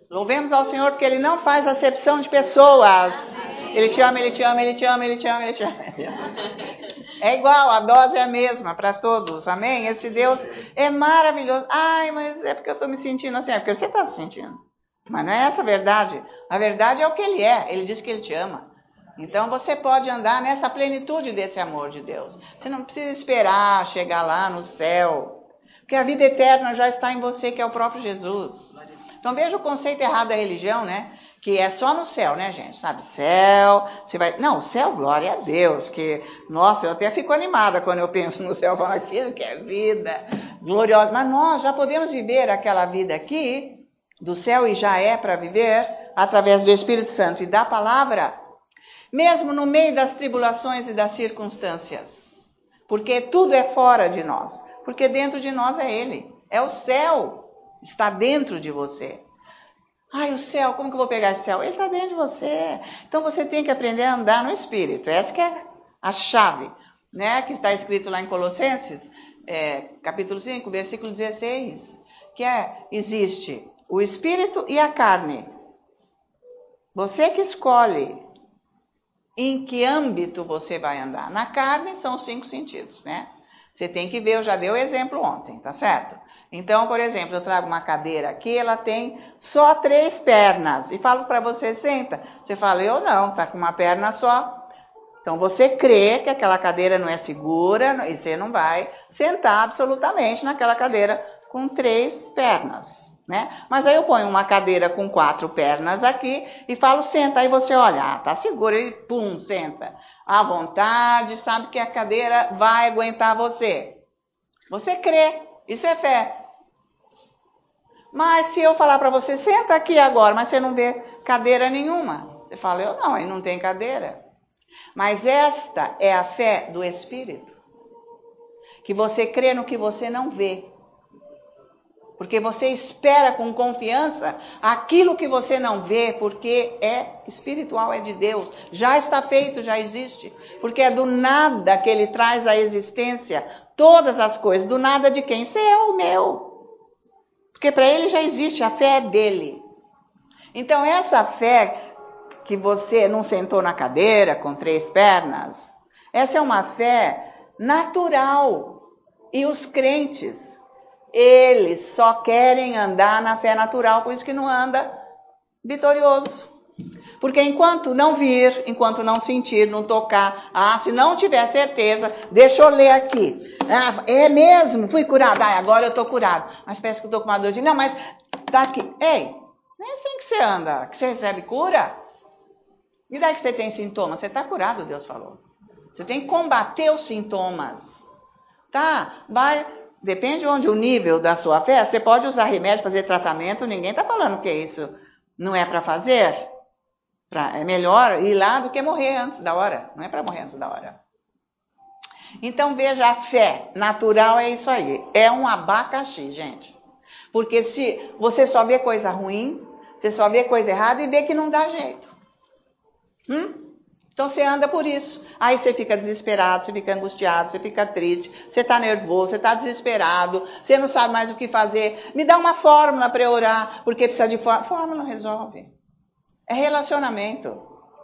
Louvemos ao Senhor porque Ele não faz acepção de pessoas. Ele te ama, Ele te ama, Ele te ama, Ele te ama, Ele te ama. É igual, a dose é a mesma para todos, amém? Esse Deus é maravilhoso. Ai, mas é porque eu estou me sentindo assim, é porque você está se sentindo. Mas não é essa a verdade. A verdade é o que Ele é, Ele diz que Ele te ama. Então você pode andar nessa plenitude desse amor de Deus. Você não precisa esperar chegar lá no céu, porque a vida eterna já está em você, que é o próprio Jesus. Então veja o conceito errado da religião, né? Que é só no céu, né, gente? Sabe, céu, você vai... Não, o céu, glória a Deus, que... Nossa, eu até fico animada quando eu penso no céu, falando aquilo que é vida gloriosa. Mas nós já podemos viver aquela vida aqui, do céu, e já é para viver, através do Espírito Santo e da palavra, mesmo no meio das tribulações e das circunstâncias. Porque tudo é fora de nós. Porque dentro de nós é Ele. É o céu. Está dentro de você. Ai, o céu, como que eu vou pegar esse céu? Ele está dentro de você. Então você tem que aprender a andar no Espírito. Essa que é a chave, né? Que está escrito lá em Colossenses, capítulo 5, versículo 16. Que existe o Espírito e a carne. Você que escolhe em que âmbito você vai andar. Na carne são os 5 sentidos, né? Você tem que ver, eu já dei o exemplo ontem, tá certo? Então, por exemplo, eu trago uma cadeira aqui, ela tem só 3 pernas. E falo para você, senta. Você fala, eu não, tá com uma perna só. Então, você crê que aquela cadeira não é segura e você não vai sentar absolutamente naquela cadeira com 3 pernas, né? Mas aí eu ponho uma cadeira com 4 pernas aqui e falo, senta. Aí você olha, tá segura, e pum, senta. À vontade, sabe que a cadeira vai aguentar você. Você crê, isso é fé. Mas se eu falar para você, senta aqui agora, mas você não vê cadeira nenhuma. Você fala, eu não, aí não tem cadeira. Mas esta é a fé do Espírito. Que você crê no que você não vê. Porque você espera com confiança aquilo que você não vê, porque é espiritual, é de Deus. Já está feito, já existe. Porque é do nada que Ele traz à existência todas as coisas. Do nada de quem? Seu, meu. Porque para Ele já existe, a fé é dele. Então essa fé que você não sentou na cadeira com 3 pernas, essa é uma fé natural. E os crentes, eles só querem andar na fé natural, por isso que não anda vitorioso. Porque enquanto não vir, enquanto não sentir, não tocar, se não tiver certeza, deixa eu ler aqui. É mesmo? Fui curado. Agora eu estou curado. Mas parece que eu estou com uma dor de... Não, mas tá aqui. Ei, não é assim que você anda, que você recebe cura. E daí que você tem sintomas? Você está curado, Deus falou. Você tem que combater os sintomas. Tá? Depende onde o nível da sua fé, você pode usar remédio, fazer tratamento, ninguém está falando que isso não é para fazer. É melhor ir lá do que morrer antes da hora. Não é para morrer antes da hora. Então veja, a fé natural é isso aí. É um abacaxi, gente. Porque se você só vê coisa ruim, você só vê coisa errada e vê que não dá jeito. Então você anda por isso. Aí você fica desesperado, você fica angustiado, você fica triste, você está nervoso, você está desesperado, você não sabe mais o que fazer. Me dá uma fórmula para eu orar, porque precisa de fórmula. Fórmula não resolve. É relacionamento.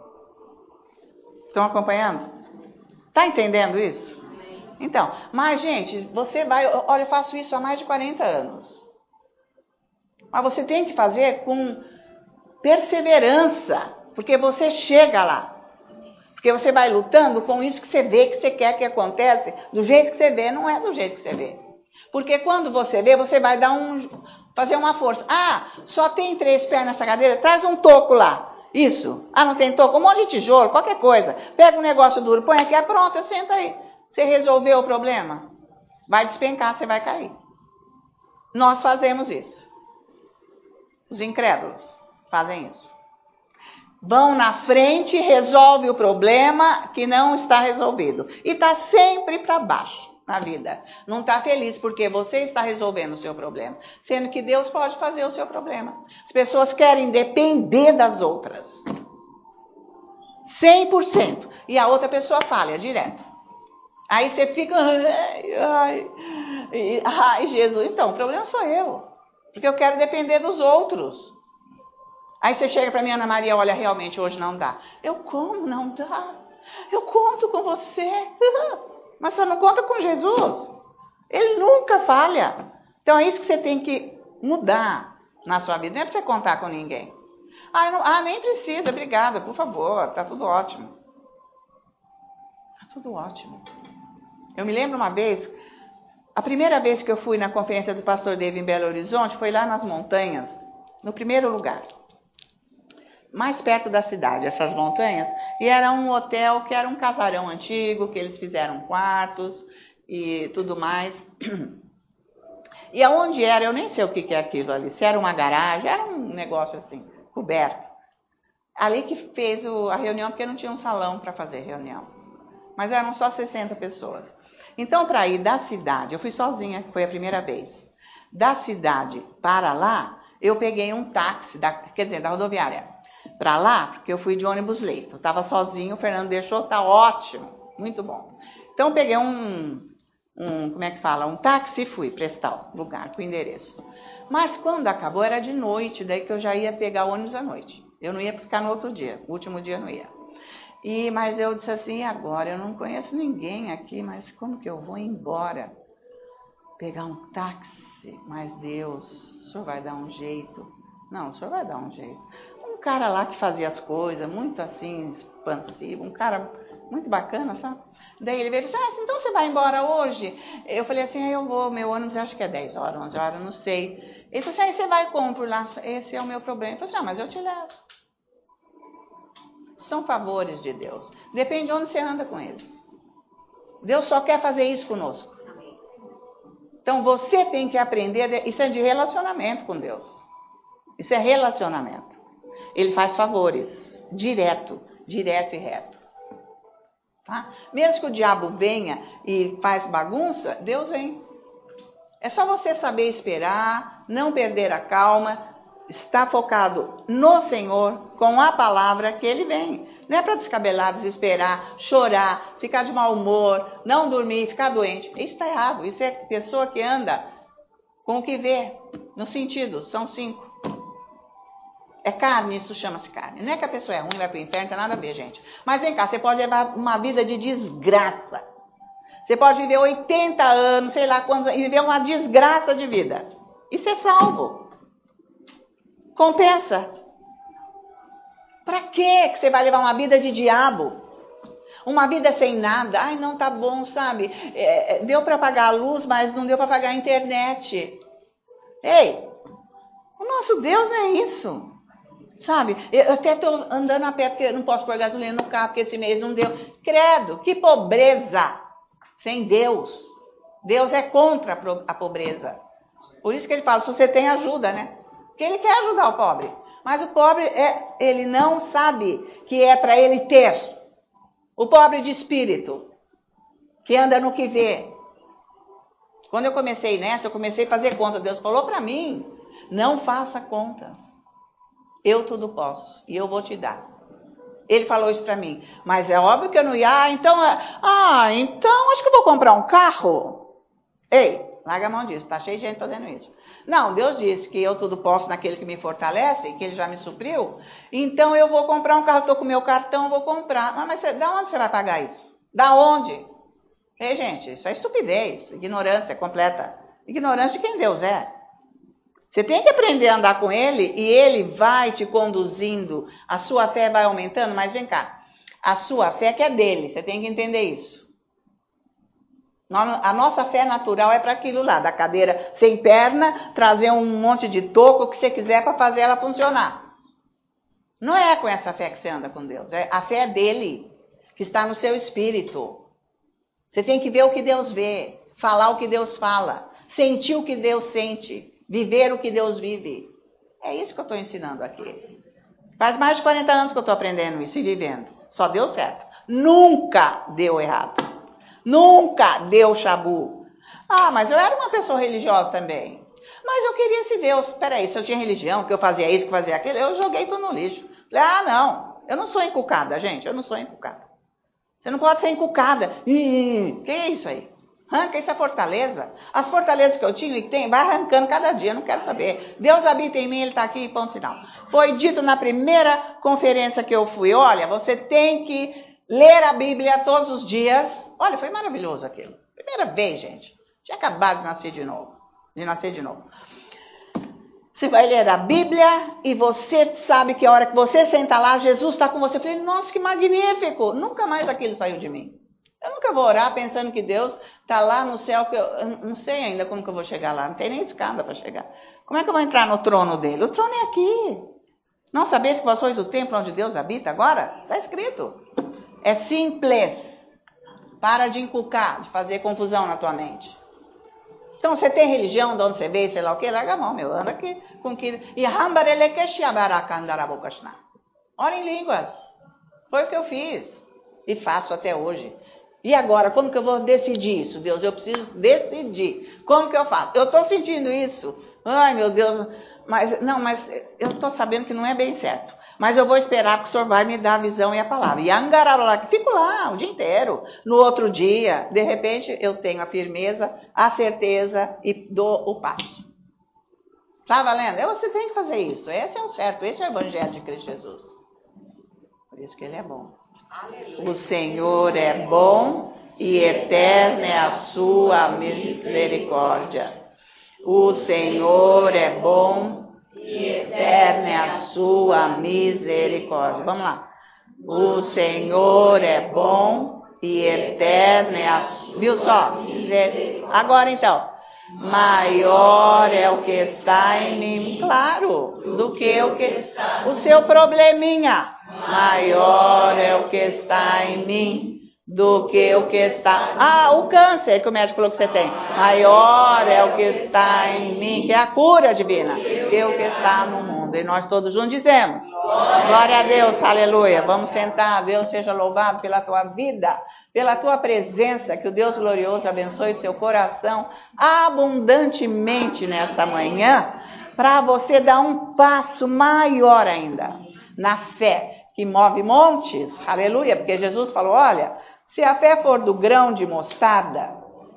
Estão acompanhando? Está entendendo isso? Então, mas gente, você vai... Olha, eu faço isso há mais de 40 anos. Mas você tem que fazer com perseverança, porque você chega lá. Porque você vai lutando com isso que você vê, que você quer que aconteça, do jeito que você vê, não é do jeito que você vê. Porque quando você vê, você vai fazer uma força. Só tem 3 pernas nessa cadeira? Traz um toco lá. Isso. Não tem toco? Um monte de tijolo, qualquer coisa. Pega um negócio duro, põe aqui, pronto, senta aí. Você resolveu o problema? Vai despencar, você vai cair. Nós fazemos isso. Os incrédulos fazem isso. Vão na frente, resolve o problema que não está resolvido. E está sempre para baixo na vida. Não está feliz porque você está resolvendo o seu problema. Sendo que Deus pode fazer o seu problema. As pessoas querem depender das outras. 100%. E a outra pessoa falha direto. Aí você fica... Ai, Jesus. Então, o problema sou eu. Porque eu quero depender dos outros. Aí você chega para mim, Ana Maria, olha, realmente hoje não dá. Eu como não dá? Eu conto com você. Mas você não conta com Jesus. Ele nunca falha. Então é isso que você tem que mudar na sua vida. Não é para você contar com ninguém. Nem precisa, obrigada, por favor, tá tudo ótimo. Tá tudo ótimo. Eu me lembro uma vez, a primeira vez que eu fui na conferência do pastor David em Belo Horizonte, foi lá nas montanhas, no primeiro lugar. Mais perto da cidade, essas montanhas, e era um hotel que era um casarão antigo, que eles fizeram quartos e tudo mais. E aonde era, eu nem sei o que é aquilo ali, se era uma garagem, era um negócio assim, coberto. Ali que fez a reunião, porque não tinha um salão para fazer reunião. Mas eram só 60 pessoas. Então, para ir da cidade, eu fui sozinha, foi a primeira vez. Da cidade para lá, eu peguei um táxi, da rodoviária, para lá, porque eu fui de ônibus leito. Eu estava sozinho, o Fernando deixou, tá ótimo, muito bom. Então, eu peguei um táxi e fui prestar o lugar, o endereço. Mas quando acabou, era de noite, daí que eu já ia pegar o ônibus à noite. Eu não ia ficar no outro dia, o último dia eu não ia. Mas eu disse assim, agora eu não conheço ninguém aqui, mas como que eu vou embora? Pegar um táxi, mas Deus, o senhor vai dar um jeito. Não, o senhor vai dar um jeito. Um cara lá que fazia as coisas, muito assim, expansivo, um cara muito bacana, sabe? Daí ele veio e disse, então você vai embora hoje? Eu falei assim, eu vou, meu ônibus acho que é 10 horas, 11 horas, não sei. Ele falou assim, você vai como por lá? Esse é o meu problema. Eu falei assim, mas eu te levo. São favores de Deus. Depende de onde você anda com ele. Deus só quer fazer isso conosco. Então você tem que aprender, isso é de relacionamento com Deus. Isso é relacionamento. Ele faz favores, direto e reto. Tá? Mesmo que o diabo venha e faz bagunça, Deus vem. É só você saber esperar, não perder a calma, estar focado no Senhor, com a palavra que Ele vem. Não é para descabelar, desesperar, chorar, ficar de mau humor, não dormir, ficar doente. Isso está errado. Isso é pessoa que anda com o que vê, nos sentidos, são 5. É carne, isso chama-se carne. Não é que a pessoa é ruim, vai para o inferno, não tem nada a ver, gente. Mas vem cá, você pode levar uma vida de desgraça. Você pode viver 80 anos, sei lá quantos, e viver uma desgraça de vida. E ser salvo. Compensa. Para que você vai levar uma vida de diabo? Uma vida sem nada? Ai, não tá bom, sabe? Deu para pagar a luz, mas não deu para pagar a internet. Ei, o nosso Deus não é isso. Sabe, eu até estou andando a pé porque não posso pôr gasolina no carro, porque esse mês não deu. Credo, que pobreza sem Deus. Deus é contra a pobreza. Por isso que ele fala, se você tem ajuda, né? Porque ele quer ajudar o pobre. Mas o pobre, ele não sabe que é para ele ter. O pobre de espírito, que anda no que vê. Quando eu comecei nessa, eu comecei a fazer conta. Deus falou para mim, não faça contas. Eu tudo posso e eu vou te dar. Ele falou isso para mim. Mas é óbvio que eu não ia. Então acho que eu vou comprar um carro. Ei, larga a mão disso. Tá cheio de gente fazendo isso. Não, Deus disse que eu tudo posso naquele que me fortalece, que Ele já me supriu. Então eu vou comprar um carro. Estou com o meu cartão, vou comprar. Mas da onde você vai pagar isso? Da onde? Ei, gente, isso é estupidez. Ignorância completa. Ignorância de quem Deus é. Você tem que aprender a andar com Ele e Ele vai te conduzindo. A sua fé vai aumentando, mas vem cá. A sua fé que é dele, você tem que entender isso. A nossa fé natural é para aquilo lá, da cadeira sem perna, trazer um monte de toco, o que você quiser para fazer ela funcionar. Não é com essa fé que você anda com Deus. A fé é dele, que está no seu espírito. Você tem que ver o que Deus vê, falar o que Deus fala, sentir o que Deus sente. Viver o que Deus vive. É isso que eu estou ensinando aqui. Faz mais de 40 anos que eu estou aprendendo isso e vivendo. Só deu certo. Nunca deu errado. Nunca deu chabu. Mas eu era uma pessoa religiosa também. Mas eu queria esse Deus. Peraí, se eu tinha religião, que eu fazia isso, que eu fazia aquilo, eu joguei tudo no lixo. Falei, não. Eu não sou encucada, gente. Eu não sou encucada. Você não pode ser encucada. Que é isso aí? Arranca, isso é fortaleza. As fortalezas que eu tinha e que tem, vai arrancando cada dia, eu não quero saber. Deus habita em mim, Ele está aqui, ponto final. Foi dito na primeira conferência que eu fui, olha, você tem que ler a Bíblia todos os dias. Olha, foi maravilhoso aquilo. Primeira vez, gente. Tinha acabado de nascer de novo. Você vai ler a Bíblia e você sabe que a hora que você senta lá, Jesus está com você. Eu falei, nossa, que magnífico. Nunca mais aquilo saiu de mim. Eu nunca vou orar pensando que Deus está lá no céu, que eu não sei ainda como que eu vou chegar lá. Não tem nem escada para chegar. Como é que eu vou entrar no trono dele? O trono é aqui. Não sabeis que vós sois o templo onde Deus habita agora? Está escrito. É simples. Para de inculcar, de fazer confusão na tua mente. Então, você tem religião de onde você veio, sei lá o que, larga a mão, meu, anda aqui com que... Ora em línguas. Foi o que eu fiz e faço até hoje. E agora, como que eu vou decidir isso? Deus, eu preciso decidir. Como que eu faço? Eu estou sentindo isso. Ai, meu Deus, mas eu estou sabendo que não é bem certo. Mas eu vou esperar que o Senhor vai me dar a visão e a palavra. E angarará, fico lá o dia inteiro. No outro dia, de repente, eu tenho a firmeza, a certeza e dou o passo. Tá valendo? Você tem que fazer isso. Esse é o certo, esse é o Evangelho de Cristo Jesus. Por isso que Ele é bom. Aleluia. O Senhor é bom e eterna é a sua misericórdia. O Senhor é bom e eterna é a sua misericórdia. Vamos lá. O Senhor é bom e eterna é a sua... Viu só? Agora então. Maior é o que está em mim, claro, do que o seu probleminha. Maior é o que está em mim do que o que está... o câncer que o médico falou que você tem. Maior é o que está em mim, que é a cura divina, que o que está no mundo. E nós todos juntos dizemos, glória a Deus, aleluia. Vamos sentar, Deus seja louvado pela tua vida, pela tua presença, que o Deus glorioso abençoe seu coração abundantemente nessa manhã, para você dar um passo maior ainda, na fé, que move montes, aleluia, porque Jesus falou, olha, se a fé for do grão de mostarda,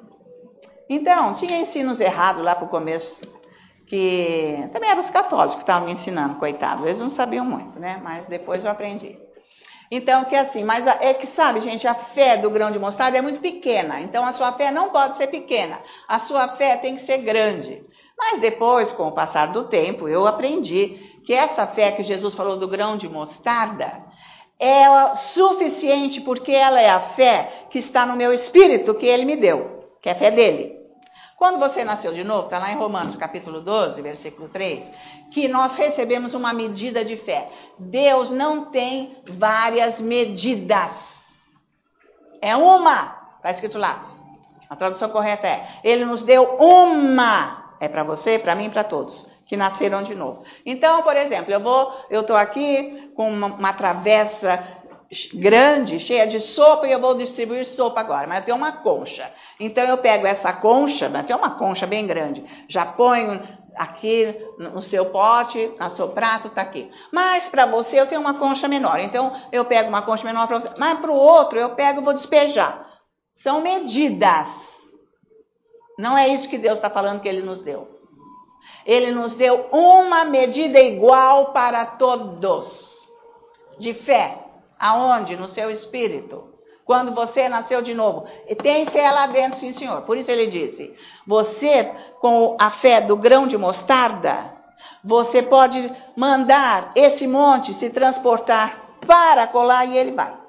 então, tinha ensinos errados lá para o começo, que também eram os católicos que estavam me ensinando, coitados, eles não sabiam muito, né, mas depois eu aprendi. Então, que assim, mas é que sabe, gente, a fé do grão de mostarda é muito pequena, então a sua fé não pode ser pequena, a sua fé tem que ser grande. Mas depois, com o passar do tempo, eu aprendi que essa fé que Jesus falou do grão de mostarda é suficiente porque ela é a fé que está no meu espírito, que ele me deu, que é a fé dele. Quando você nasceu de novo, está lá em Romanos capítulo 12, versículo 3, que nós recebemos uma medida de fé. Deus não tem várias medidas. É uma, está escrito lá. A tradução correta é, ele nos deu uma. É para você, para mim e para todos que nasceram de novo. Então, por exemplo, eu estou aqui com uma travessa grande, cheia de sopa, e eu vou distribuir sopa agora, mas eu tenho uma concha. Então, eu pego essa concha, mas tem uma concha bem grande, já ponho aqui no seu pote, no seu prato, está aqui. Mas, para você, eu tenho uma concha menor. Então, eu pego uma concha menor para você. Mas, para o outro, eu pego e vou despejar. São medidas. Não é isso que Deus está falando que Ele nos deu. Ele nos deu uma medida igual para todos. De fé. Aonde? No seu espírito. Quando você nasceu de novo. E tem fé lá dentro, sim, senhor. Por isso ele disse, você, com a fé do grão de mostarda, você pode mandar esse monte se transportar para colar e ele vai.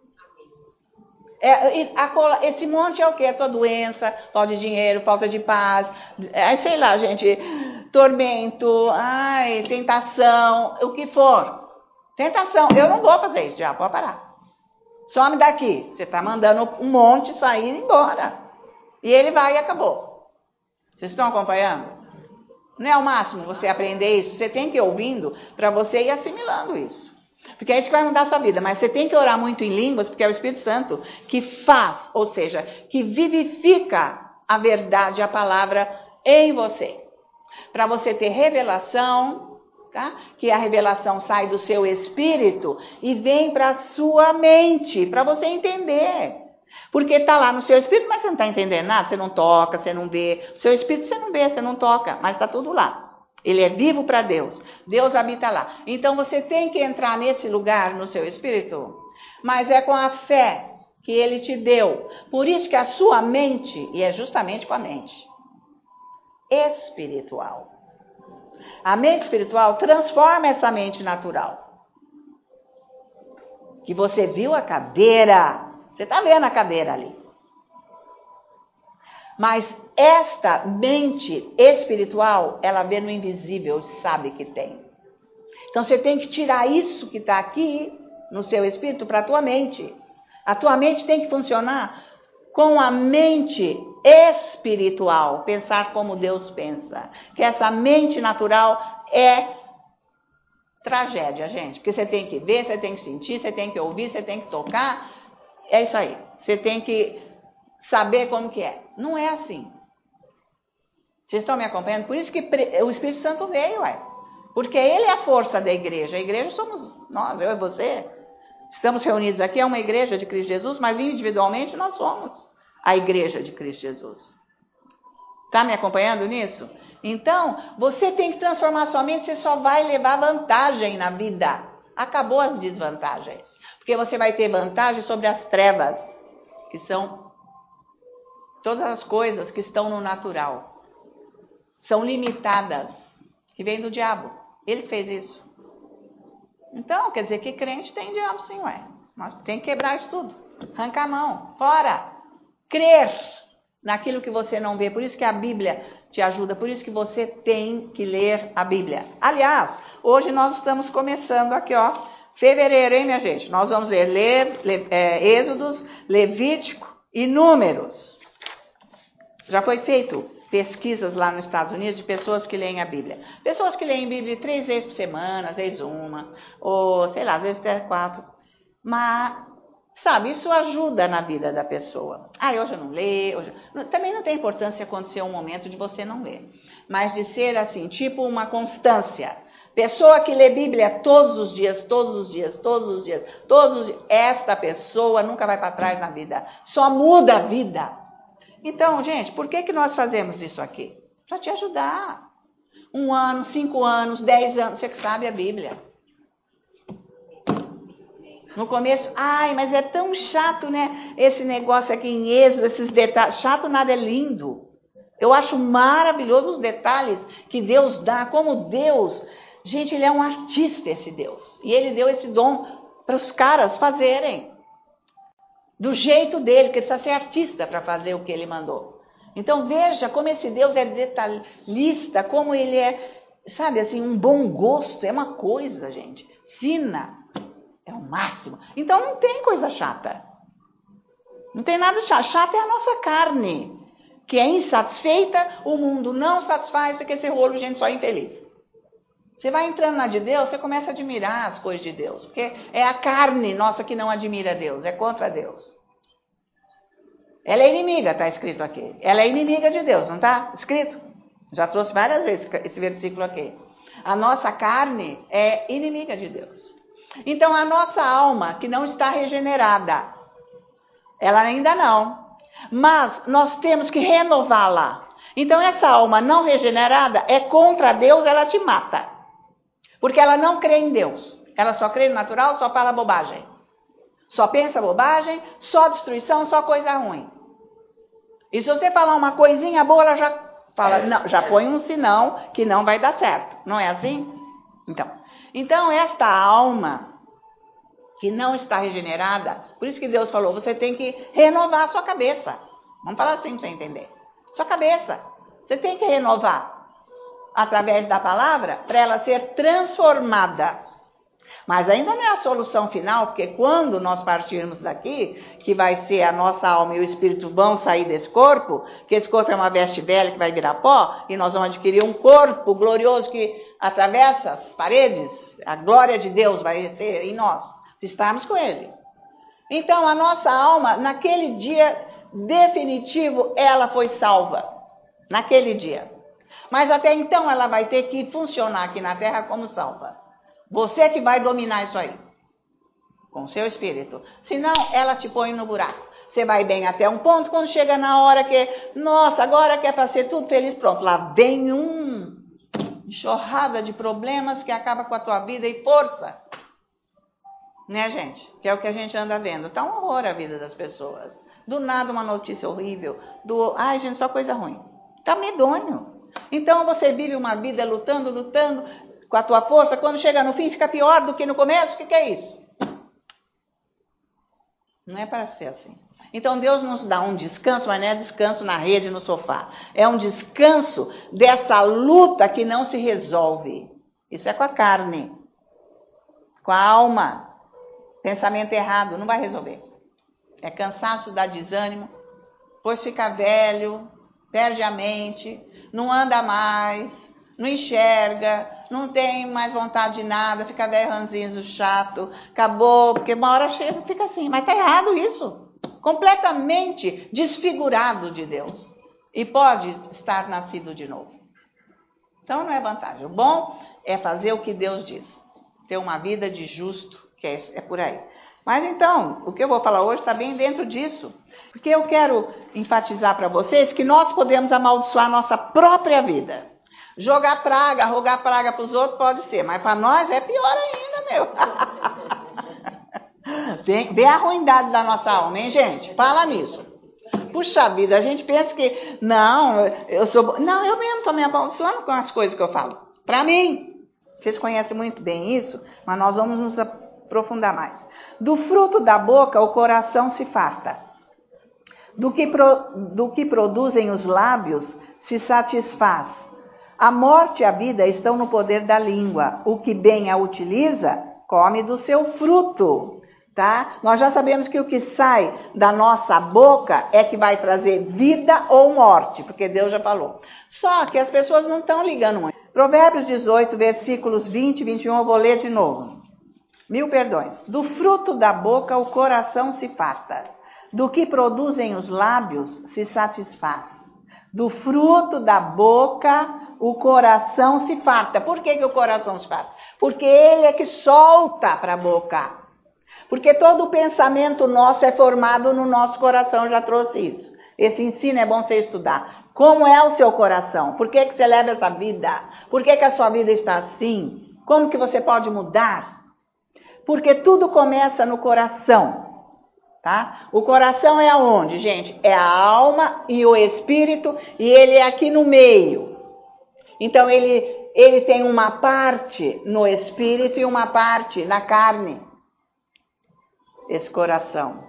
Esse monte é o quê? É tua doença, falta de dinheiro, falta de paz, sei lá, gente, tormento, tentação, o que for. Tentação, eu não vou fazer isso, já pode parar. Some daqui, você está mandando um monte sair e ir embora. E ele vai e acabou. Vocês estão acompanhando? Não é o máximo você aprender isso, você tem que ir ouvindo para você ir assimilando isso. Porque é isso que vai mudar a sua vida, mas você tem que orar muito em línguas, porque é o Espírito Santo que faz, ou seja, que vivifica a verdade, a palavra em você. Para você ter revelação, tá? Que a revelação sai do seu espírito e vem para a sua mente, para você entender. Porque está lá no seu espírito, mas você não está entendendo nada, você não toca, você não vê. O seu espírito você não vê, você não toca, mas está tudo lá. Ele é vivo para Deus. Deus habita lá. Então você tem que entrar nesse lugar no seu espírito, mas é com a fé que ele te deu. Por isso que a sua mente, e é justamente com a mente espiritual. A mente espiritual transforma essa mente natural. Que você viu a cadeira. Você está vendo a cadeira ali. Mas esta mente espiritual, ela vê no invisível, sabe que tem. Então você tem que tirar isso que está aqui no seu espírito para a tua mente. A tua mente tem que funcionar com a mente espiritual, pensar como Deus pensa. Que essa mente natural é tragédia, gente. Porque você tem que ver, você tem que sentir, você tem que ouvir, você tem que tocar. É isso aí. Você tem que saber como que é. Não é assim. Vocês estão me acompanhando? Por isso que o Espírito Santo veio, ué. Porque ele é a força da igreja. A igreja somos nós, eu e você. Estamos reunidos aqui, é uma igreja de Cristo Jesus, mas individualmente nós somos a igreja de Cristo Jesus. Está me acompanhando nisso? Então, você tem que transformar sua mente, você só vai levar vantagem na vida. Acabou as desvantagens. Porque você vai ter vantagem sobre as trevas, que são todas as coisas que estão no natural. São limitadas, que vem do diabo. Ele fez isso. Então, quer dizer que crente tem diabo sim, ué. Mas tem que quebrar isso tudo. Arrancar a mão, fora. Crer naquilo que você não vê. Por isso que a Bíblia te ajuda. Por isso que você tem que ler a Bíblia. Aliás, hoje nós estamos começando aqui, ó. Fevereiro, hein, minha gente? Nós vamos ler Êxodos, Levítico e Números. Já foi feito pesquisas lá nos Estados Unidos de pessoas que leem a Bíblia. Pessoas que leem a Bíblia 3 vezes por semana, às vezes uma, ou sei lá, às vezes até 4. Mas, sabe, isso ajuda na vida da pessoa. Ah, hoje eu não leio. Também não tem importância se acontecer um momento de você não ler. Mas de ser assim, tipo uma constância. Pessoa que lê Bíblia todos os dias, todos os dias, todos os dias, todos os dias. Esta pessoa nunca vai para trás na vida. Só muda a vida. Então, gente, por que nós fazemos isso aqui? Para te ajudar. 1 ano, 5 anos, 10 anos, você que sabe a Bíblia. No começo, ai, mas é tão chato, né? Esse negócio aqui em Êxodo, esses detalhes. Chato nada, é lindo. Eu acho maravilhoso os detalhes que Deus dá, como Deus... Gente, ele é um artista, esse Deus. E ele deu esse dom para os caras fazerem. Do jeito dele, porque ele precisa ser artista para fazer o que ele mandou. Então veja como esse Deus é detalhista, como ele é, sabe assim, um bom gosto, é uma coisa, gente. Fina, é o máximo. Então não tem coisa chata. Não tem nada chato. Chata é a nossa carne, que é insatisfeita, o mundo não satisfaz, porque esse rolo, gente, só é infeliz. Você vai entrando na de Deus, você começa a admirar as coisas de Deus. Porque é a carne nossa que não admira Deus, é contra Deus. Ela é inimiga, está escrito aqui. Ela é inimiga de Deus, não está escrito? Já trouxe várias vezes esse versículo aqui. A nossa carne é inimiga de Deus. Então a nossa alma, que não está regenerada, ela ainda não. Mas nós temos que renová-la. Então essa alma não regenerada é contra Deus, ela te mata. Porque ela não crê em Deus. Ela só crê no natural, só fala bobagem. Só pensa bobagem, só destruição, só coisa ruim. E se você falar uma coisinha boa, ela já fala, não, já põe um sinão que não vai dar certo. Não é assim? Então esta alma que não está regenerada, por isso que Deus falou, você tem que renovar a sua cabeça. Vamos falar assim para você entender. Sua cabeça. Você tem que renovar. Através da palavra, para ela ser transformada. Mas ainda não é a solução final, porque quando nós partirmos daqui, que vai ser a nossa alma e o espírito vão sair desse corpo, que esse corpo é uma veste velha que vai virar pó, e nós vamos adquirir um corpo glorioso que atravessa as paredes, a glória de Deus vai ser em nós, se estarmos com Ele. Então a nossa alma, naquele dia definitivo, ela foi salva. Naquele dia. Mas até então ela vai ter que funcionar aqui na terra como salva. Você que vai dominar isso aí. Com seu espírito. Senão ela te põe no buraco. Você vai bem até um ponto, quando chega na hora que, nossa, agora que é para ser tudo feliz, pronto, lá vem enxurrada de problemas que acaba com a tua vida e força. Né, gente? Que é o que a gente anda vendo. Tá um horror a vida das pessoas. Do nada uma notícia horrível. Ai, gente, só coisa ruim. Tá medonho. Então você vive uma vida lutando com a tua força. Quando chega no fim, fica pior do que no começo. O que é isso? Não é para ser assim. Então Deus nos dá um descanso, mas não é descanso na rede, no sofá. É um descanso dessa luta que não se resolve. Isso é com a carne, com a alma. Pensamento errado, não vai resolver. É cansaço, dá desânimo, depois fica velho, perde a mente, não anda mais, não enxerga, não tem mais vontade de nada, fica velho, ranzinho, chato, acabou, porque uma hora chega, fica assim. Mas tá errado isso. Completamente desfigurado de Deus. E pode estar nascido de novo. Então não é vantagem. O bom é fazer o que Deus diz. Ter uma vida de justo, que é por aí. Mas então, o que eu vou falar hoje está bem dentro disso. Porque eu quero enfatizar para vocês que nós podemos amaldiçoar nossa própria vida. Jogar praga, rogar praga para os outros pode ser, mas para nós é pior ainda, meu. Vê a ruindade da nossa alma, hein, gente? Fala nisso. Puxa vida, a gente pensa que, não, eu mesmo estou me amaldiçoando com as coisas que eu falo. Para mim, vocês conhecem muito bem isso, mas nós vamos nos aprofundar mais. Do fruto da boca, o coração se farta. Do que produzem os lábios, se satisfaz. A morte e a vida estão no poder da língua. O que bem a utiliza, come do seu fruto. Tá? Nós já sabemos que o que sai da nossa boca é que vai trazer vida ou morte, porque Deus já falou. Só que as pessoas não estão ligando muito. Provérbios 18, versículos 20 e 21, eu vou ler de novo. 1000 perdões. Do fruto da boca o coração se farta. Do que produzem os lábios se satisfaz. Do fruto da boca o coração se farta. Por que o coração se farta? Porque ele é que solta para a boca. Porque todo o pensamento nosso é formado no nosso coração, eu já trouxe isso. Esse ensino é bom você estudar. Como é o seu coração? Por que você leva essa vida? Por que a sua vida está assim? Como que você pode mudar? Porque tudo começa no coração. Tá? O coração é aonde, gente? É a alma e o espírito, e ele é aqui no meio. Então ele tem uma parte no espírito e uma parte na carne. Esse coração.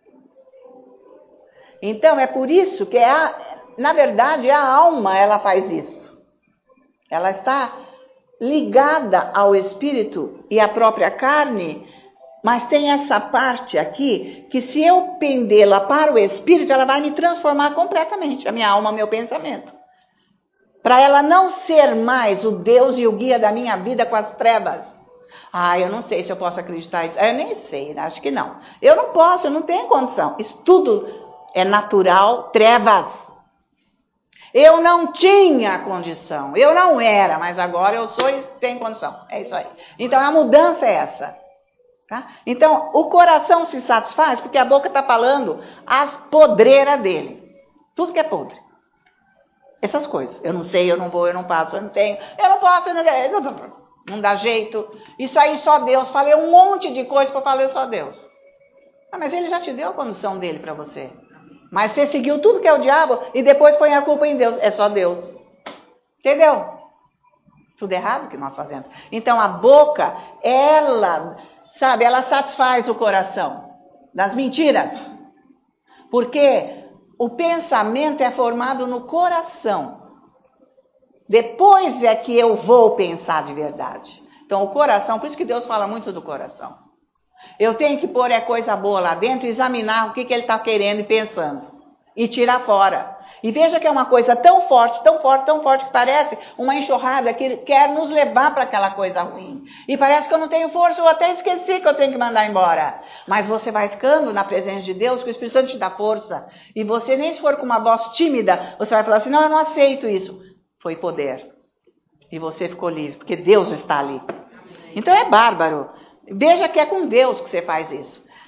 Então é por isso que na verdade a alma ela faz isso. Ela está ligada ao espírito e à própria carne, mas tem essa parte aqui que se eu pendê-la para o espírito, ela vai me transformar completamente, a minha alma, meu pensamento. Para ela não ser mais o Deus e o guia da minha vida com as trevas. Eu não sei se eu posso acreditar. Eu nem sei, acho que não. Eu não posso, eu não tenho condição. Isso tudo é natural, trevas. Eu não tinha condição, eu não era, mas agora eu sou e tenho condição. É isso aí. Então a mudança é essa. Tá? Então o coração se satisfaz porque a boca está falando as podreiras dele. Tudo que é podre. Essas coisas. Eu não sei, eu não vou, eu não passo, eu não tenho, eu não posso, não dá jeito. Isso aí só Deus. Falei um monte de coisa para falar só Deus. Mas ele já te deu a condição dele para você. Mas você seguiu tudo que é o diabo e depois põe a culpa em Deus. É só Deus. Entendeu? Tudo errado que nós fazemos. Então a boca, ela satisfaz o coração das mentiras. Porque o pensamento é formado no coração. Depois é que eu vou pensar de verdade. Então o coração, por isso que Deus fala muito do coração. Eu tenho que pôr coisa boa lá dentro e examinar o que ele está querendo e pensando. E tirar fora. E veja que é uma coisa tão forte, tão forte, tão forte, que parece uma enxurrada que quer nos levar para aquela coisa ruim. E parece que eu não tenho força, eu até esqueci que eu tenho que mandar embora. Mas você vai ficando na presença de Deus, que o Espírito Santo te dá força. E você, nem se for com uma voz tímida, você vai falar assim, não, eu não aceito isso. Foi poder. E você ficou livre, porque Deus está ali. Então é bárbaro. Veja que é com Deus que você faz isso.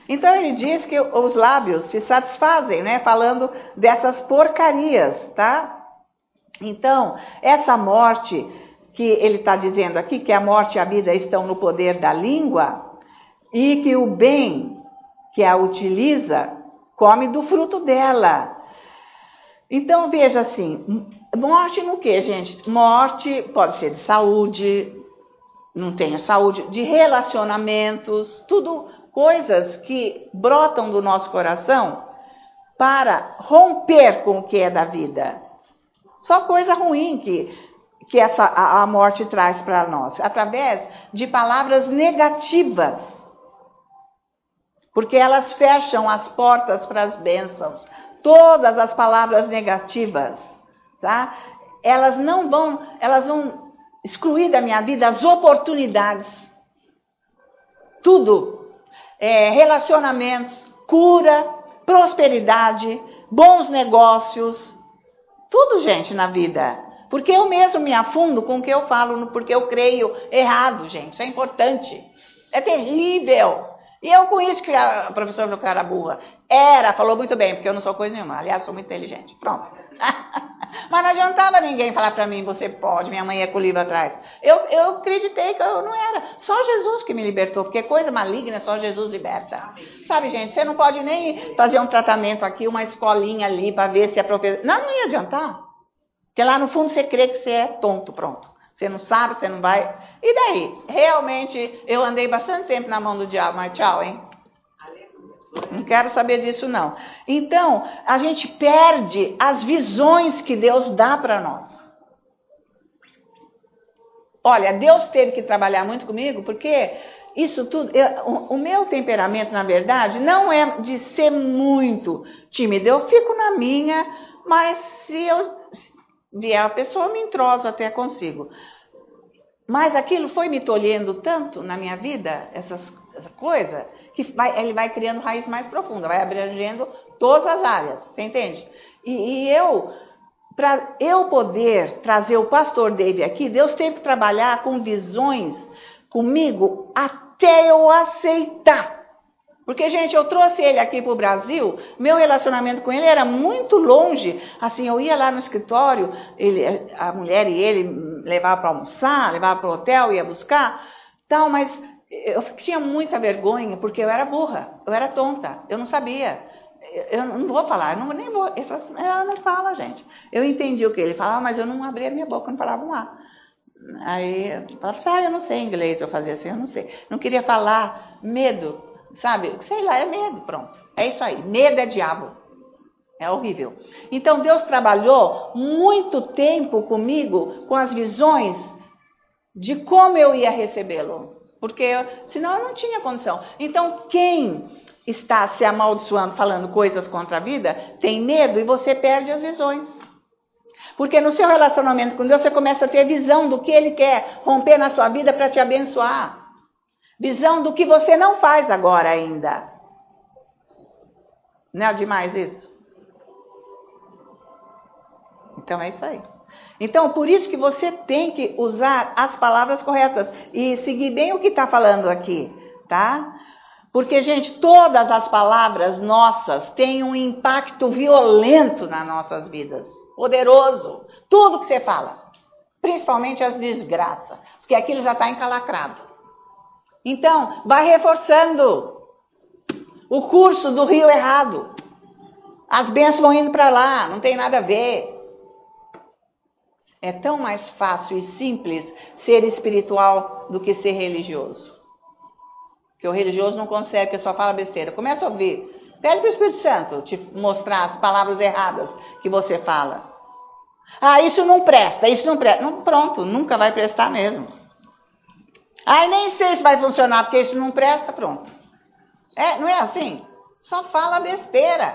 Então ele diz que os lábios se satisfazem, né? Falando dessas porcarias, tá? Então, essa morte que ele está dizendo aqui, que a morte e a vida estão no poder da língua, e que o bem que a utiliza come do fruto dela. Então, veja assim, morte no quê, gente? Morte pode ser de saúde, não tenha saúde, de relacionamentos, tudo coisas que brotam do nosso coração para romper com o que é da vida. Só coisa ruim que a morte traz para nós, através de palavras negativas. Porque elas fecham as portas para as bênçãos. Todas as palavras negativas, tá? Elas vão excluir da minha vida as oportunidades. Tudo. Relacionamentos, cura, prosperidade, bons negócios. Tudo, gente, na vida. Porque eu mesmo me afundo com o que eu falo, porque eu creio errado, gente. Isso é importante. É terrível. E eu com isso que a professora do cara burra falou muito bem, porque eu não sou coisa nenhuma. Aliás, sou muito inteligente. Pronto. Mas não adiantava ninguém falar para mim, você pode, minha mãe ia com o livro atrás. Eu acreditei que eu não era. Só Jesus que me libertou, porque coisa maligna só Jesus liberta. Sabe, gente, você não pode nem fazer um tratamento aqui, uma escolinha ali, para ver se a professora... Não ia adiantar. Porque lá no fundo você crê que você é tonto, pronto. Você não sabe, você não vai... E daí? Realmente, eu andei bastante tempo na mão do diabo, mas tchau, hein? Não quero saber disso, não. Então, a gente perde as visões que Deus dá para nós. Olha, Deus teve que trabalhar muito comigo, porque isso tudo... o meu temperamento, na verdade, não é de ser muito tímido. Eu fico na minha, mas se eu vier a pessoa, eu me entroso até consigo. Mas aquilo foi me tolhendo tanto na minha vida, essa coisa, que ele vai criando raiz mais profunda, vai abrangendo todas as áreas, você entende? Para eu poder trazer o pastor Dave aqui, Deus teve que trabalhar com visões comigo até eu aceitar. Porque, gente, eu trouxe ele aqui para o Brasil, meu relacionamento com ele era muito longe. Assim, eu ia lá no escritório, a mulher e ele levava para almoçar, levava para o hotel, ia buscar, tal, mas eu tinha muita vergonha, porque eu era burra, eu era tonta, eu não sabia. Eu não vou falar, nem vou. Ele falou assim, não fala, gente. Eu entendi o que ele falava, mas eu não abria minha boca, não falava um A. Aí eu falava assim, eu não sei inglês, eu fazia assim, eu não sei. Não queria falar, medo. Sabe, sei lá, é medo, pronto. É isso aí, medo é diabo. É horrível. Então Deus trabalhou muito tempo comigo com as visões de como eu ia recebê-lo. Porque senão eu não tinha condição. Então quem está se amaldiçoando, falando coisas contra a vida, tem medo e você perde as visões. Porque no seu relacionamento com Deus você começa a ter visão do que Ele quer romper na sua vida para te abençoar. Visão do que você não faz agora ainda. Não é demais isso? Então é isso aí. Então, por isso que você tem que usar as palavras corretas e seguir bem o que está falando aqui, tá? Porque, gente, todas as palavras nossas têm um impacto violento nas nossas vidas. Poderoso. Tudo que você fala. Principalmente as desgraças. Porque aquilo já está encalacrado. Então, vai reforçando o curso do rio errado. As bênçãos vão indo para lá, não tem nada a ver. É tão mais fácil e simples ser espiritual do que ser religioso. Porque o religioso não consegue, porque só fala besteira. Começa a ouvir. Pede para o Espírito Santo te mostrar as palavras erradas que você fala. Isso não presta, isso não presta. Não, pronto, nunca vai prestar mesmo. Nem sei se vai funcionar, porque isso não presta, pronto. Não é assim? Só fala besteira.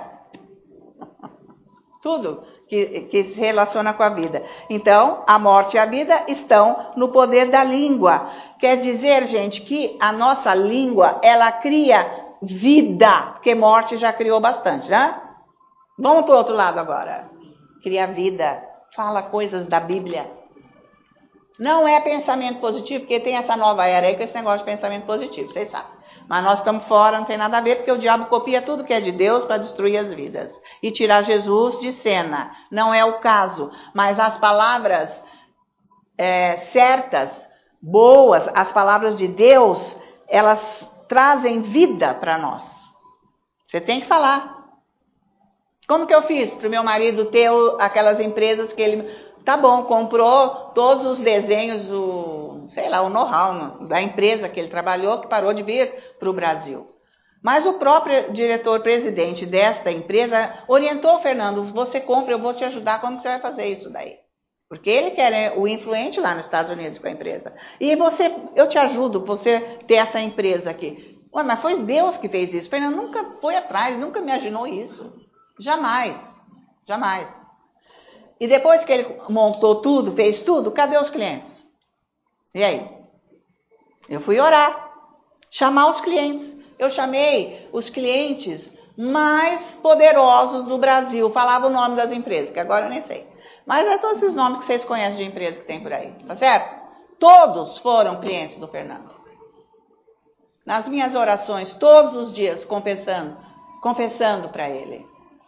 Tudo que se relaciona com a vida. Então, a morte e a vida estão no poder da língua. Quer dizer, gente, que a nossa língua, ela cria vida, porque morte já criou bastante, né? Vamos para o outro lado agora. Cria vida, fala coisas da Bíblia. Não é pensamento positivo, porque tem essa nova era aí com esse negócio de pensamento positivo, vocês sabem. Mas nós estamos fora, não tem nada a ver, porque o diabo copia tudo que é de Deus para destruir as vidas. E tirar Jesus de cena. Não é o caso. Mas as palavras certas, boas, as palavras de Deus, elas trazem vida para nós. Você tem que falar. Como que eu fiz para o meu marido ter aquelas empresas que ele... Tá bom, comprou todos os desenhos, o know-how da empresa que ele trabalhou, que parou de vir para o Brasil. Mas o próprio diretor-presidente desta empresa orientou o Fernando, você compra, eu vou te ajudar, como que você vai fazer isso daí? Porque ele quer o influente lá nos Estados Unidos com a empresa. E eu te ajudo, você ter essa empresa aqui. Ué, mas foi Deus que fez isso. O Fernando nunca foi atrás, nunca imaginou isso. Jamais, jamais. E depois que ele montou tudo, fez tudo, cadê os clientes? E aí? Eu fui orar, chamar os clientes. Eu chamei os clientes mais poderosos do Brasil. Falava o nome das empresas, que agora eu nem sei. Mas é todos esses nomes que vocês conhecem de empresas que tem por aí, tá certo? Todos foram clientes do Fernando. Nas minhas orações, todos os dias, confessando para ele.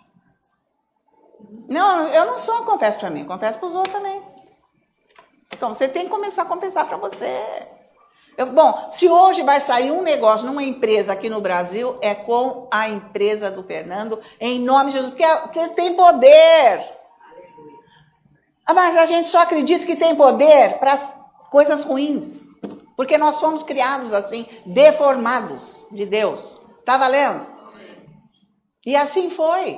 Não, eu não só confesso para mim, confesso para os outros também. Então, você tem que começar a confessar para você. Bom, se hoje vai sair um negócio numa empresa aqui no Brasil, é com a empresa do Fernando, em nome de Jesus, porque tem poder. Mas a gente só acredita que tem poder para coisas ruins. Porque nós fomos criados assim, deformados de Deus. Tá valendo? E assim foi.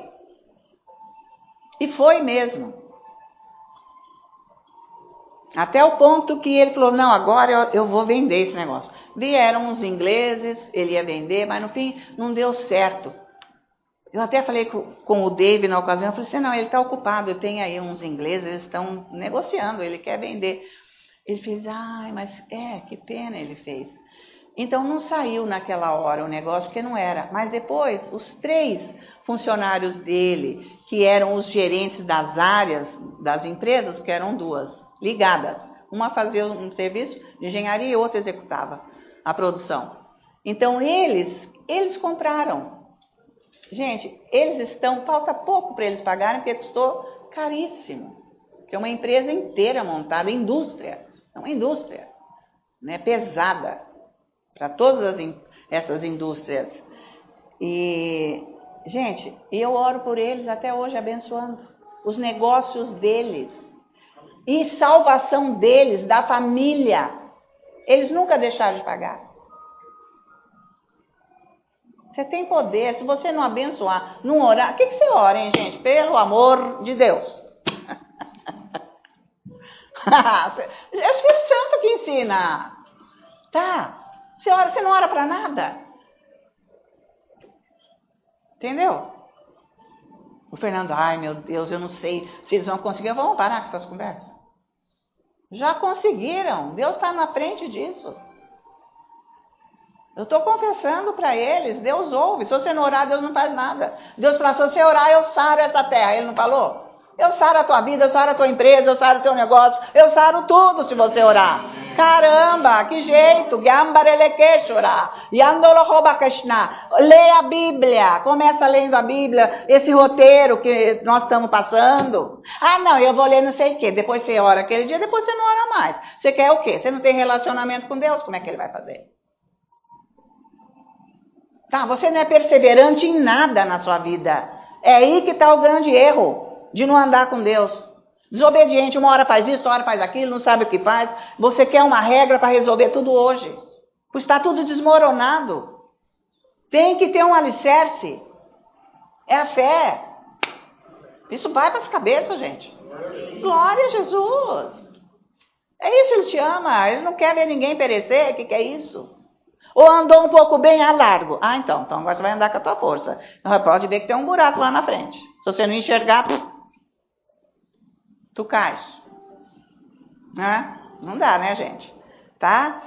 E foi mesmo. Até o ponto que ele falou, não, agora eu vou vender esse negócio. Vieram os ingleses, ele ia vender, mas no fim não deu certo. Eu até falei com o Dave na ocasião, eu falei assim, não, ele está ocupado, tem aí uns ingleses, eles estão negociando, ele quer vender. Ele fez, mas que pena ele fez. Então não saiu naquela hora o negócio, porque não era. Mas depois, os 3 funcionários dele, que eram os gerentes das áreas das empresas, que eram 2, ligadas. Uma fazia um serviço de engenharia e outra executava a produção. Então eles compraram. Gente, falta pouco para eles pagarem, porque custou caríssimo. Que é uma empresa inteira montada, indústria. É uma indústria, né, pesada para todas essas indústrias. E, gente, eu oro por eles até hoje, abençoando os negócios deles e salvação deles, da família. Eles nunca deixaram de pagar. Você tem poder, se você não abençoar, não orar, o que você ora, hein, gente? Pelo amor de Deus. É o Espírito Santo que ensina. Tá? Você não ora para nada. Entendeu? O Fernando, meu Deus, eu não sei se eles vão conseguir. Vamos parar com essas conversas. Já conseguiram. Deus está na frente disso. Eu estou confessando para eles. Deus ouve. Se você não orar, Deus não faz nada. Deus falou, se você orar, eu saro essa terra. Ele não falou? Eu saro a tua vida, eu saro a tua empresa, eu saro o teu negócio. Eu saro tudo se você orar. Caramba, que jeito. Leia a Bíblia. Começa lendo a Bíblia. Esse roteiro que nós estamos passando. Não, eu vou ler não sei o quê. Depois você ora aquele dia, depois você não ora mais. Você quer o quê? Você não tem relacionamento com Deus? Como é que ele vai fazer? Tá, você não é perseverante em nada na sua vida. É aí que está o grande erro de não andar com Deus. Desobediente, uma hora faz isso, outra hora faz aquilo, não sabe o que faz. Você quer uma regra para resolver tudo hoje. Pois está tudo desmoronado. Tem que ter um alicerce. É a fé. Isso vai para as cabeças, gente. Glória a Jesus. É isso, Ele te ama. Ele não quer ver ninguém perecer. O que é isso? Ou andou um pouco bem a largo. Então agora você vai andar com a tua força. Então, pode ver que tem um buraco lá na frente. Se você não enxergar, tu cais. Não dá, né, gente? Tá?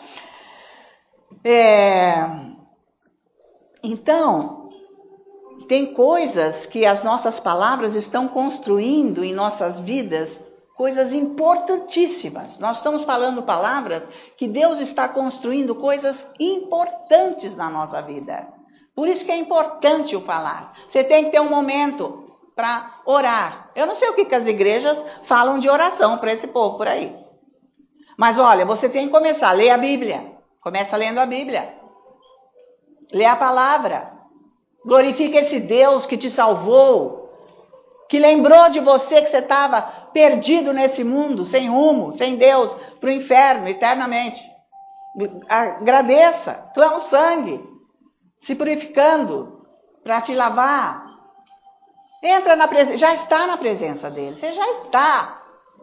Então, tem coisas que as nossas palavras estão construindo em nossas vidas Coisas importantíssimas. Nós estamos falando palavras que Deus está construindo coisas importantes na nossa vida. Por isso que é importante o falar. Você tem que ter um momento para orar. Eu não sei o que as igrejas falam de oração para esse povo por aí. Mas olha, você tem que começar a ler a Bíblia. Começa lendo a Bíblia. Lê a palavra. Glorifica esse Deus que te salvou. Que lembrou de você que você estava perdido nesse mundo, sem rumo, sem Deus, para o inferno, eternamente. Agradeça, clama o sangue, se purificando para te lavar. Entra na presença, já está na presença dele, você já está.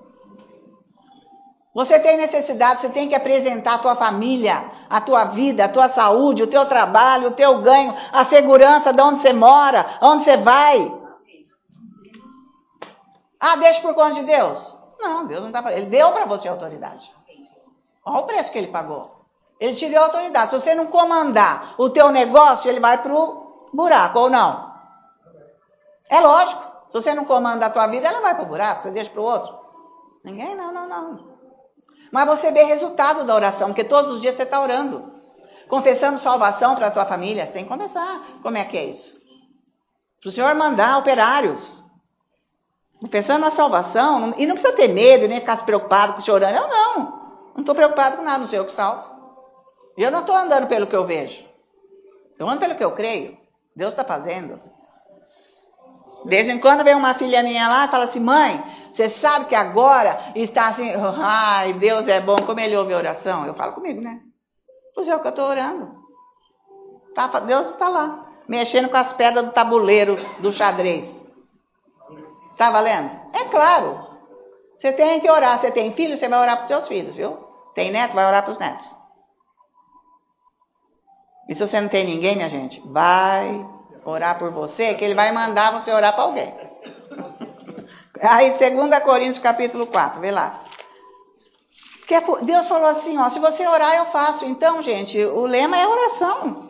Você tem necessidade, você tem que apresentar a tua família, a tua vida, a tua saúde, o teu trabalho, o teu ganho, a segurança de onde você mora, onde você vai. Ah, deixa por conta de Deus. Não, Deus não está fazendo. Ele deu para você a autoridade. Olha o preço que ele pagou. Ele te deu a autoridade. Se você não comandar o teu negócio, ele vai para o buraco, ou não? É lógico. Se você não comanda a tua vida, ela vai para o buraco. Você deixa para o outro. Ninguém, não. Mas você vê resultado da oração, porque todos os dias você está orando. Confessando salvação para a tua família. Você tem que confessar. Como é que é isso? Para o Senhor mandar operários. Confessando a salvação, e não precisa ter medo, nem ficar se preocupado, chorando. Eu não estou preocupado com nada, não sei eu que salvo. E eu não estou andando pelo que eu vejo. Eu ando pelo que eu creio. Deus está fazendo. De vez em quando vem uma filha minha lá e fala assim, mãe, você sabe que agora está assim, ai, Deus é bom, como ele ouve a oração? Eu falo comigo, né? Pois é o que eu estou orando. Deus está lá, mexendo com as pedras do tabuleiro do xadrez. Tá valendo? É claro. Você tem que orar. Você tem filhos, você vai orar para os seus filhos, viu? Tem neto, vai orar para os netos. E se você não tem ninguém, minha gente, vai orar por você, que ele vai mandar você orar para alguém. Aí, 2 Coríntios capítulo 4, vê lá. Deus falou assim, ó, se você orar, eu faço. Então, gente, o lema é oração.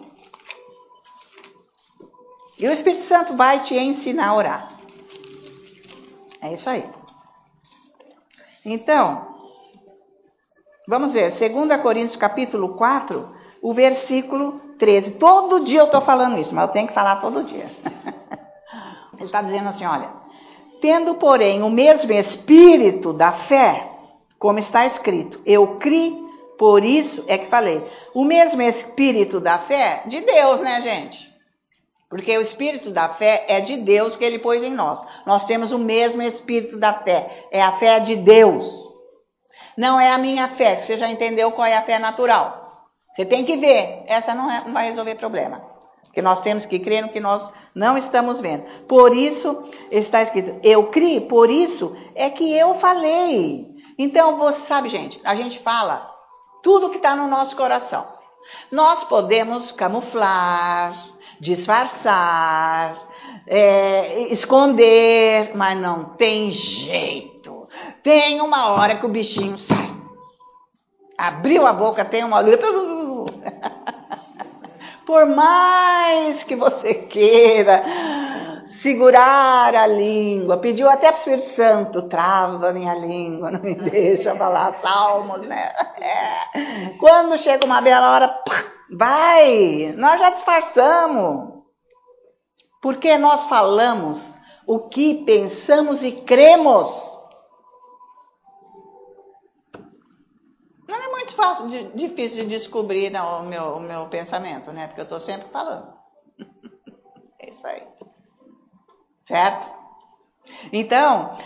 E o Espírito Santo vai te ensinar a orar. É isso aí. Então, vamos ver, 2 Coríntios capítulo 4, o versículo 13. Todo dia eu estou falando isso, mas eu tenho que falar todo dia. Ele está dizendo assim, olha, tendo, porém, o mesmo espírito da fé, como está escrito, eu criei, por isso é que falei. O mesmo espírito da fé, de Deus, né, gente? Porque o espírito da fé é de Deus que ele pôs em nós. Nós temos o mesmo espírito da fé. É a fé de Deus. Não é a minha fé. Você já entendeu qual é a fé natural. Você tem que ver. Essa não vai resolver problema. Porque nós temos que crer no que nós não estamos vendo. Por isso está escrito, eu criei, por isso é que eu falei. Então, você sabe, gente, a gente fala tudo que está no nosso coração. Nós podemos camuflar, disfarçar, esconder, mas não tem jeito. Tem uma hora que o bichinho sai. Abriu a boca, tem uma hora. Por mais que você queira segurar a língua, pediu até para o Espírito Santo, trava a minha língua, não me deixa falar salmos, né? Quando chega uma bela hora, vai, nós já disfarçamos, porque nós falamos o que pensamos e cremos. Não é muito fácil, difícil de descobrir não, o meu pensamento, né? Porque eu estou sempre falando. É isso aí. Certo? Então,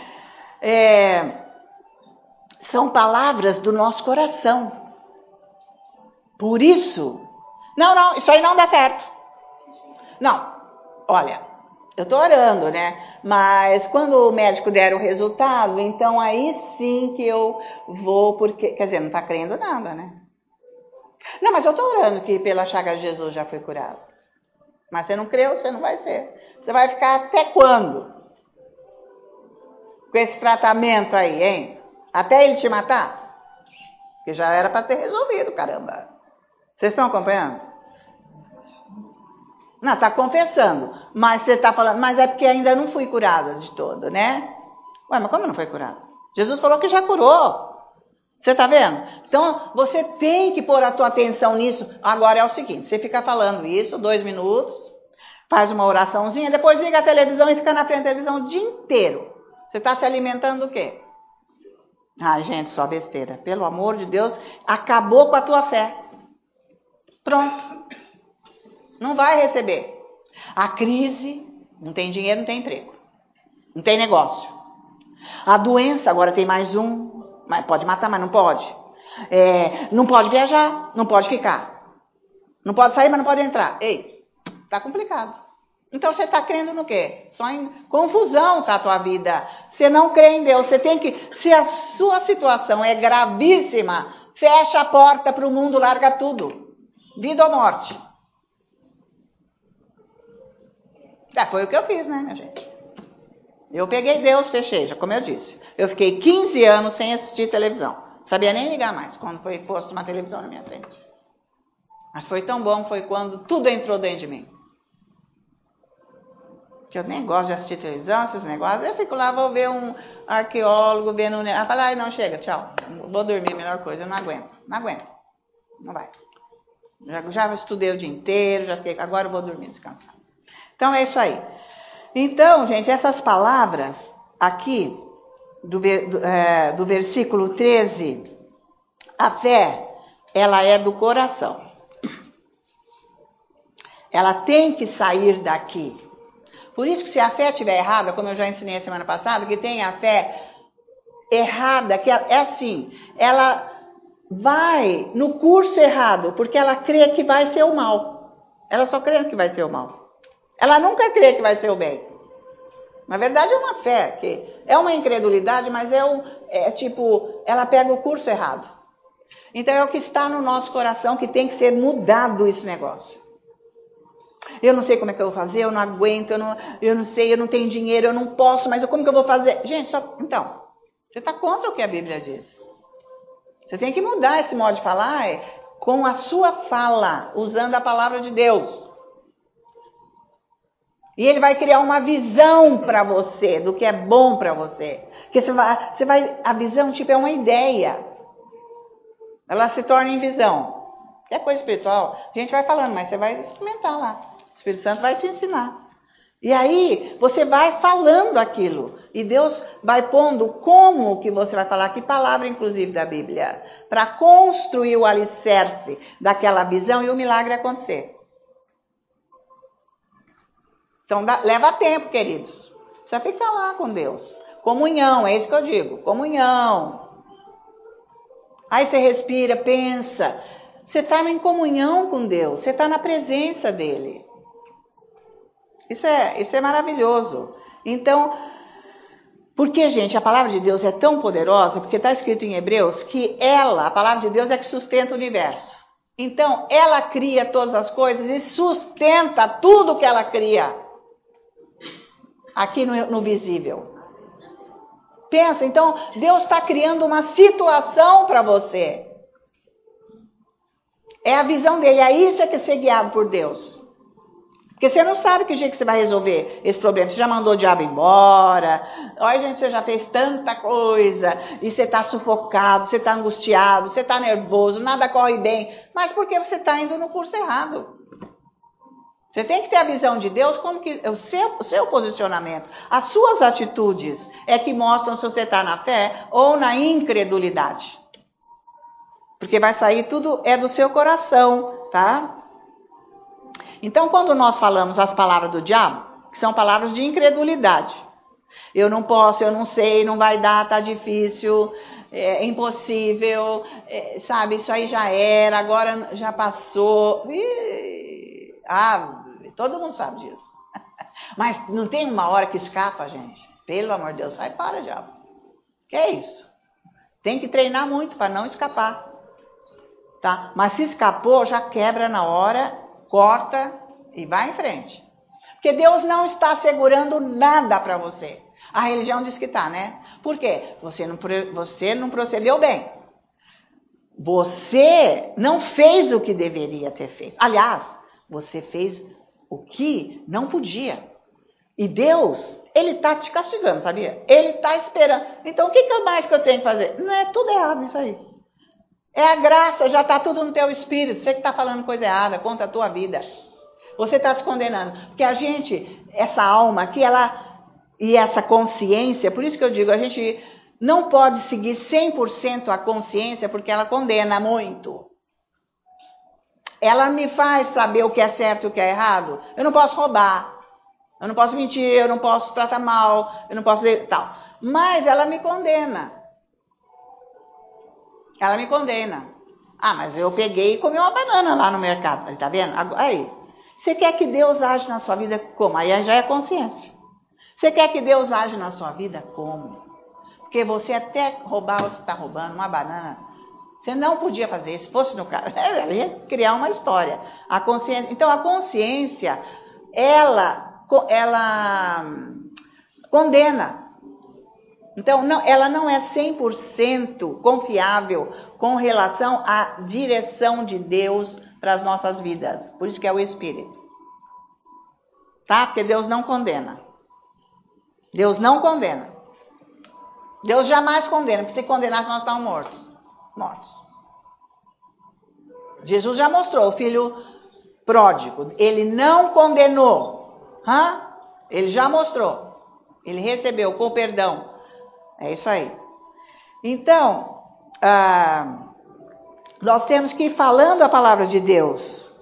são palavras do nosso coração. Por isso, não, isso aí não dá certo. Não, olha, eu estou orando, né? Mas quando o médico der o resultado, então aí sim que eu vou, porque, quer dizer, não está crendo nada, né? Não, mas eu estou orando que pela chaga de Jesus já foi curado. Mas você não creu, você não vai ser. Você vai ficar até quando? Com esse tratamento aí, hein? Até ele te matar? Porque já era para ter resolvido, caramba. Vocês estão acompanhando? Não, está confessando. Mas você está falando, mas é porque ainda não fui curada de todo, né? Ué, mas como não foi curada? Jesus falou que já curou. Você está vendo? Então, você tem que pôr a tua atenção nisso. Agora é o seguinte, você fica falando isso 2 minutos, faz uma oraçãozinha, depois liga a televisão e fica na frente da televisão o dia inteiro. Você está se alimentando do quê? Ah, gente, só besteira. Pelo amor de Deus, acabou com a tua fé. Pronto. Não vai receber. A crise, não tem dinheiro, não tem emprego. Não tem negócio. A doença, agora tem mais um. Mas pode matar, mas não pode. Não pode viajar, não pode ficar. Não pode sair, mas não pode entrar. Ei, tá complicado. Então você está crendo no quê? Só em confusão tá a tua vida. Você não crê em Deus. Você tem que, se a sua situação é gravíssima, fecha a porta para o mundo, larga tudo. Vida ou morte. Foi o que eu fiz, né, minha gente? Eu peguei Deus, fechei, já como eu disse. Eu fiquei 15 anos sem assistir televisão. Sabia nem ligar mais quando foi posto uma televisão na minha frente. Mas foi tão bom, foi quando tudo entrou dentro de mim. Que eu nem gosto de assistir televisão, esses negócios. Eu fico lá, vou ver um arqueólogo, vendo um... Eu falo, não, chega, tchau. Vou dormir, melhor coisa, eu não aguento. Não vai. Já estudei o dia inteiro, já fiquei, agora eu vou dormir, descansar. Então é isso aí. Então, gente, essas palavras aqui, do versículo 13, a fé, ela é do coração. Ela tem que sair daqui. Por isso que se a fé estiver errada, como eu já ensinei a semana passada, que tem a fé errada, que é assim, ela vai no curso errado, porque ela crê que vai ser o mal. Ela só crê que vai ser o mal. Ela nunca crê que vai ser o bem. Na verdade é uma fé, que é uma incredulidade, mas tipo, ela pega o curso errado. Então é o que está no nosso coração que tem que ser mudado esse negócio. Eu não sei como é que eu vou fazer, eu não aguento, eu não sei, eu não tenho dinheiro, eu não posso, mas como que eu vou fazer? Gente, então, você está contra o que a Bíblia diz. Você tem que mudar esse modo de falar com a sua fala, usando a palavra de Deus. E ele vai criar uma visão para você, do que é bom para você. Porque a visão tipo é uma ideia. Ela se torna em visão. É coisa espiritual, a gente vai falando, mas você vai experimentar lá. O Espírito Santo vai te ensinar. E aí, você vai falando aquilo. E Deus vai pondo como que você vai falar, que palavra inclusive da Bíblia, para construir o alicerce daquela visão e o milagre acontecer. Então, leva tempo, queridos. Você fica lá com Deus. Comunhão, é isso que eu digo. Comunhão. Aí você respira, pensa. Você está em comunhão com Deus. Você está na presença dEle. Isso é maravilhoso. Então, porque, gente, a palavra de Deus é tão poderosa, porque está escrito em Hebreus que a palavra de Deus é que sustenta o universo. Então, ela cria todas as coisas e sustenta tudo que ela cria. Aqui no visível. Pensa, então, Deus está criando uma situação para você. É a visão dele, é isso que é ser guiado por Deus. Porque você não sabe que jeito que você vai resolver esse problema. Você já mandou o diabo embora. Olha, gente, você já fez tanta coisa. E você está sufocado, você está angustiado, você está nervoso, nada corre bem. Mas porque você está indo no curso errado. Você tem que ter a visão de Deus, como que o seu posicionamento, as suas atitudes é que mostram se você está na fé ou na incredulidade. Porque vai sair tudo, é do seu coração, tá? Então, quando nós falamos as palavras do diabo, que são palavras de incredulidade. Eu não posso, eu não sei, não vai dar, tá difícil, é impossível, sabe, isso aí já era, agora já passou. Todo mundo sabe disso. Mas não tem uma hora que escapa, gente. Pelo amor de Deus, sai para, diabo. Que é isso? Tem que treinar muito para não escapar. Tá? Mas se escapou, já quebra na hora, corta e vai em frente. Porque Deus não está segurando nada para você. A religião diz que está, né? Por quê? Você não procedeu bem. Você não fez o que deveria ter feito. Aliás, você fez o que não podia. E Deus, Ele está te castigando, sabia? Ele está esperando. Então, o que mais que eu tenho que fazer? Não é tudo errado isso aí. É a graça, já está tudo no teu espírito. Você que está falando coisa errada contra a tua vida. Você está se condenando. Porque a gente, essa alma aqui, e essa consciência, por isso que eu digo, a gente não pode seguir 100% a consciência, porque ela condena muito. Ela me faz saber o que é certo e o que é errado. Eu não posso roubar, eu não posso mentir, eu não posso tratar mal, eu não posso tal. Mas ela me condena. Ela me condena. Ah, mas eu peguei e comi uma banana lá no mercado. Tá vendo? Aí, você quer que Deus age na sua vida como? Aí já é consciência. Você quer que Deus age na sua vida como? Porque você até roubar, você está roubando uma banana. Você não podia fazer isso. Se fosse no caso, ela ia criar uma história. A consciência, então, a consciência, ela condena. Então, ela não é 100% confiável com relação à direção de Deus para as nossas vidas. Por isso que é o Espírito. Tá? Porque Deus não condena. Deus não condena. Deus jamais condena. Porque se condenasse, nós estávamos mortos. Jesus já mostrou, o filho pródigo. Ele não condenou. Ele já mostrou. Ele recebeu com perdão. É isso aí. Então, nós temos que ir falando a palavra de Deus.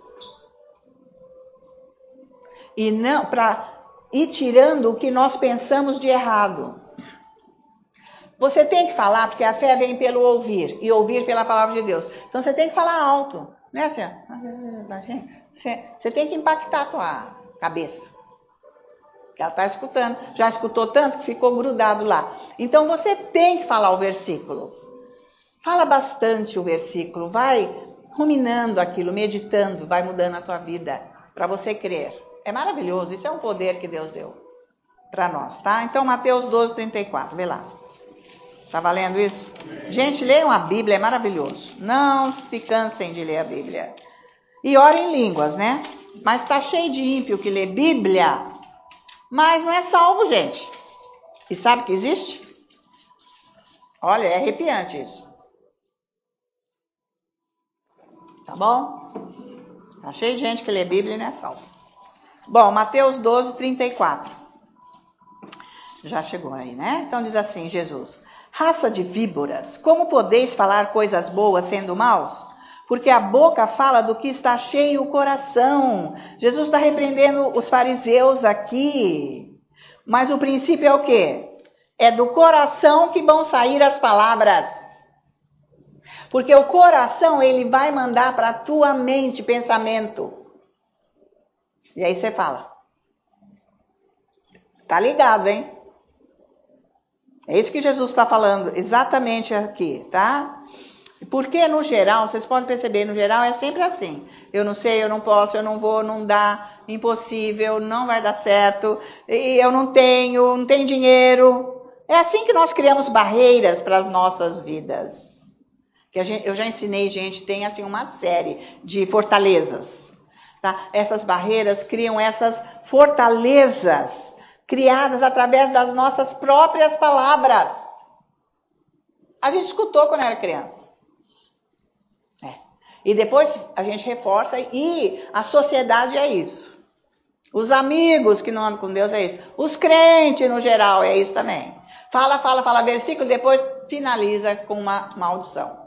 E não para ir tirando o que nós pensamos de errado. Você tem que falar, porque a fé vem pelo ouvir, e ouvir pela palavra de Deus. Então você tem que falar alto, né, assim? Você tem que impactar a tua cabeça. Que ela está escutando. Já escutou tanto que ficou grudado lá. Então você tem que falar o versículo. Fala bastante o versículo. Vai ruminando aquilo, meditando, vai mudando a tua vida para você crer. É maravilhoso. Isso é um poder que Deus deu para nós, tá? Então Mateus 12:34, vê lá. Tá valendo isso? Gente, leiam a Bíblia, é maravilhoso. Não se cansem de ler a Bíblia. E orem em línguas, né? Mas tá cheio de ímpio que lê Bíblia, mas não é salvo, gente. E sabe que existe? Olha, é arrepiante isso. Tá bom? Tá cheio de gente que lê Bíblia e não é salvo. Bom, Mateus 12:34. Já chegou aí, né? Então diz assim, Jesus: raça de víboras, como podeis falar coisas boas sendo maus? Porque a boca fala do que está cheio o coração. Jesus está repreendendo os fariseus aqui. Mas o princípio é o quê? É do coração que vão sair as palavras. Porque o coração, ele vai mandar para a tua mente pensamento. E aí você fala. Tá ligado, hein? É isso que Jesus está falando exatamente aqui, tá? Porque no geral, vocês podem perceber, no geral é sempre assim. Eu não sei, eu não posso, eu não vou, não dá, impossível, não vai dar certo, e eu não tenho dinheiro. É assim que nós criamos barreiras para as nossas vidas. Eu já ensinei, gente, tem assim uma série de fortalezas. Tá? Essas barreiras criam essas fortalezas criadas através das nossas próprias palavras. A gente escutou quando era criança. E depois a gente reforça e a sociedade é isso. Os amigos que não andam com Deus é isso. Os crentes no geral é isso também. Fala versículo, depois finaliza com uma maldição.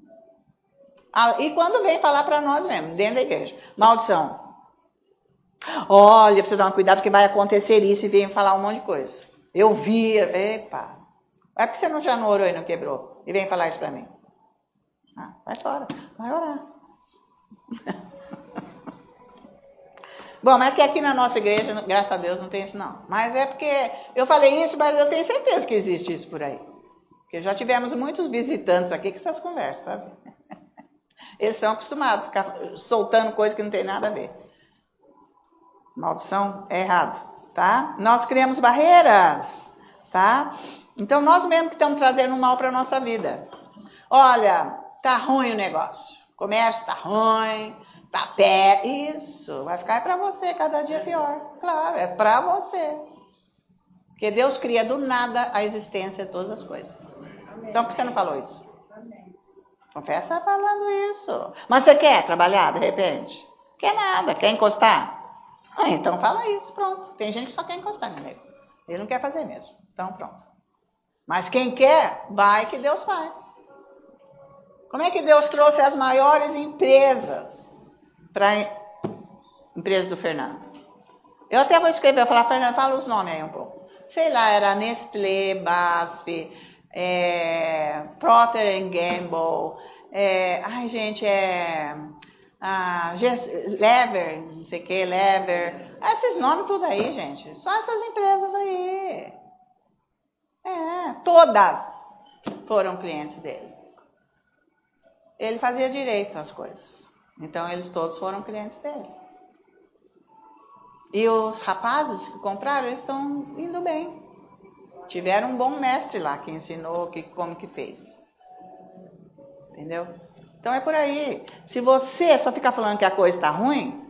E quando vem falar para nós mesmo, dentro da igreja, maldição. Olha, precisa dar um cuidado porque vai acontecer isso e vem falar um monte de coisa. Eu vi, epa. É porque você já não orou e não quebrou e vem falar isso para mim. Vai fora, vai orar. Bom, mas que aqui na nossa igreja, graças a Deus, não tem isso não. Mas é porque eu falei isso, mas eu tenho certeza que existe isso por aí. Porque já tivemos muitos visitantes aqui com essas conversas, sabe? Eles são acostumados a ficar soltando coisa que não tem nada a ver. Maldição é errado, tá? Nós criamos barreiras, tá? Então nós mesmos que estamos trazendo um mal para a nossa vida. Olha, tá ruim o negócio. O comércio tá ruim, Tá pé, isso. Vai ficar para você cada dia pior. Claro, é para você. Porque Deus cria do nada a existência de todas as coisas. Então, por que você não falou isso? Confessa falando isso. Mas você quer trabalhar de repente? Quer nada, quer encostar? Então fala isso, pronto. Tem gente que só quer encostar, meu amigo. Ele não quer fazer mesmo. Então pronto. Mas quem quer, vai que Deus faz. Como é que Deus trouxe as maiores empresas para a empresa do Fernando? Eu até vou escrever, vou falar, Fernando, fala os nomes aí um pouco. Sei lá, era Nestlé, BASF, Procter & Gamble, Lever, não sei o que, Lever. Esses nomes tudo aí, gente. Só essas empresas aí. Todas foram clientes dele. Ele fazia direito às coisas. Então, eles todos foram clientes dele. E os rapazes que compraram, eles estão indo bem. Tiveram um bom mestre lá que ensinou como que fez. Entendeu? Então é por aí. Se você só ficar falando que a coisa está ruim,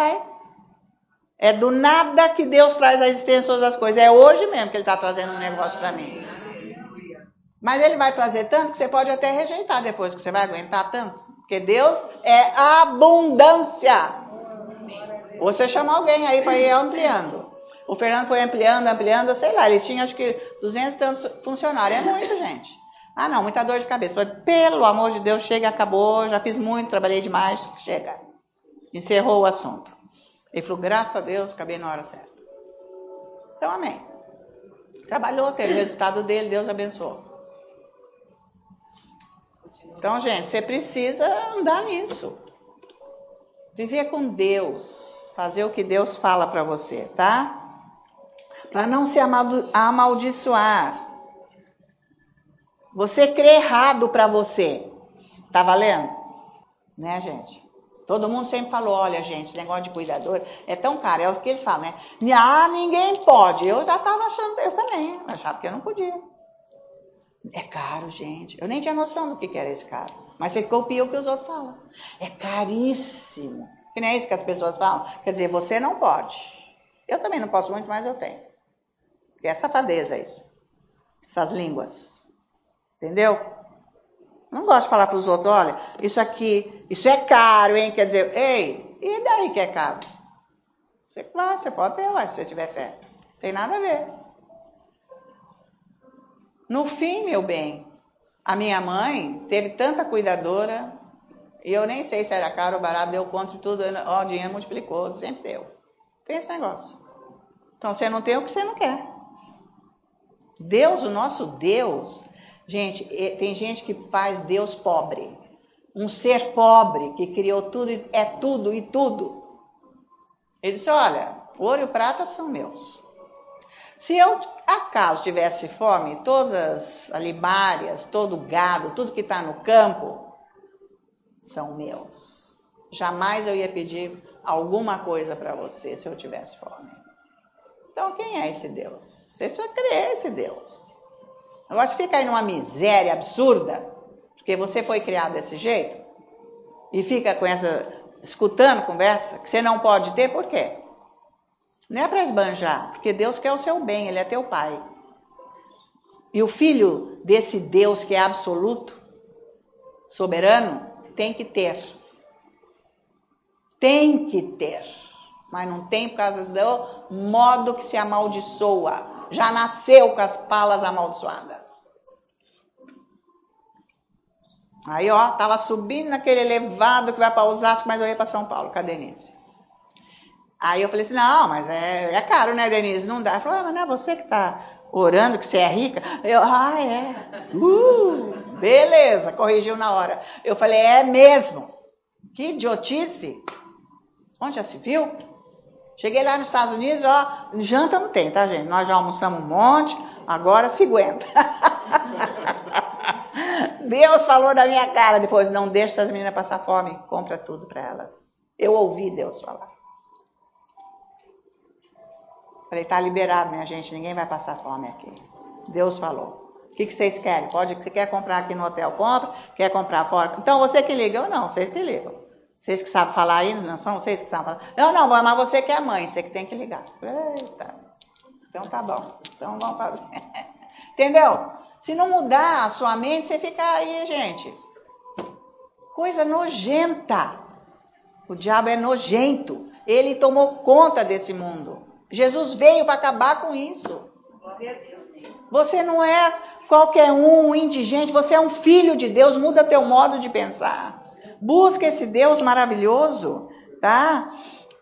é do nada que Deus traz a existência de todas as coisas. É hoje mesmo que Ele está trazendo um negócio para mim. Mas Ele vai trazer tanto que você pode até rejeitar depois, que você vai aguentar tanto. Porque Deus é abundância. Ou você chama alguém aí para ir ampliando. O Fernando foi ampliando, sei lá, ele tinha acho que 200 e tantos funcionários. É muito, gente. Não, muita dor de cabeça. Falei, pelo amor de Deus, chega, acabou, já fiz muito, trabalhei demais, chega. Encerrou o assunto. Ele falou, graças a Deus, acabei na hora certa. Então, amém. Trabalhou, teve o resultado dele, Deus abençoou. Então, gente, você precisa andar nisso. Viver com Deus. Fazer o que Deus fala para você, tá? Para não se amaldiçoar. Você crê errado para você. Tá valendo? Né, gente? Todo mundo sempre falou, olha, gente, esse negócio de cuidador é tão caro. É o que eles falam, né? Ninguém pode. Eu já estava achando, eu também. Achava que eu não podia. É caro, gente. Eu nem tinha noção do que era esse caro. Mas você copia o que os outros falam. É caríssimo. Que nem é isso que as pessoas falam. Quer dizer, você não pode. Eu também não posso muito, mas eu tenho. Porque é safadeza isso. Essas línguas. Entendeu? Não gosto de falar para os outros, olha, isso aqui, isso é caro, hein? Quer dizer, ei, e daí que é caro? Você pode ter, se você tiver fé. Não tem nada a ver. No fim, meu bem, a minha mãe teve tanta cuidadora, e eu nem sei se era caro ou barato, deu conta de tudo, o dinheiro multiplicou, sempre deu. Tem esse negócio. Então, você não tem o que você não quer. Deus, o nosso Deus, gente, tem gente que faz Deus pobre. Um ser pobre que criou tudo, é tudo e tudo. Ele disse, olha, ouro e prata são meus. Se eu, acaso, tivesse fome, todas as alibárias, todo o gado, tudo que está no campo, são meus. Jamais eu ia pedir alguma coisa para você se eu tivesse fome. Então, quem é esse Deus? Você precisa crer esse Deus. Agora, se fica aí numa miséria absurda, porque você foi criado desse jeito, e fica com escutando conversa, que você não pode ter, por quê? Não é para esbanjar, porque Deus quer o seu bem, Ele é teu pai. E o filho desse Deus que é absoluto, soberano, tem que ter. Tem que ter. Mas não tem por causa do modo que se amaldiçoa. Já nasceu com as palas amaldiçoadas. Aí, tava subindo naquele elevado que vai para Osasco, mas eu ia para São Paulo, com a Denise. Aí eu falei assim, não, mas é caro, né, Denise? Não dá. Ela falou, mas não é você que está orando, que você é rica? Eu, é. Beleza, corrigiu na hora. Eu falei, é mesmo. Que idiotice. Onde já se viu? Cheguei lá nos Estados Unidos, janta não tem, tá, gente? Nós já almoçamos um monte, agora se aguenta. Deus falou na minha cara depois, não deixa essas meninas passar fome, compra tudo para elas. Eu ouvi Deus falar. Falei, tá liberado, minha gente, ninguém vai passar fome aqui. Deus falou. O que vocês querem? Você quer comprar aqui no hotel? Compra. Quer comprar fora? Então, você que liga? Eu não, vocês que ligam. Vocês que sabem falar aí, não são vocês que sabem falar? Não, mas você que é mãe, você que tem que ligar. Eita, então tá bom. Então vamos fazer. Entendeu? Se não mudar a sua mente, você fica aí, gente. Coisa nojenta. O diabo é nojento. Ele tomou conta desse mundo. Jesus veio para acabar com isso. Você não é qualquer um indigente, você é um filho de Deus. Muda teu modo de pensar. Busca esse Deus maravilhoso, tá?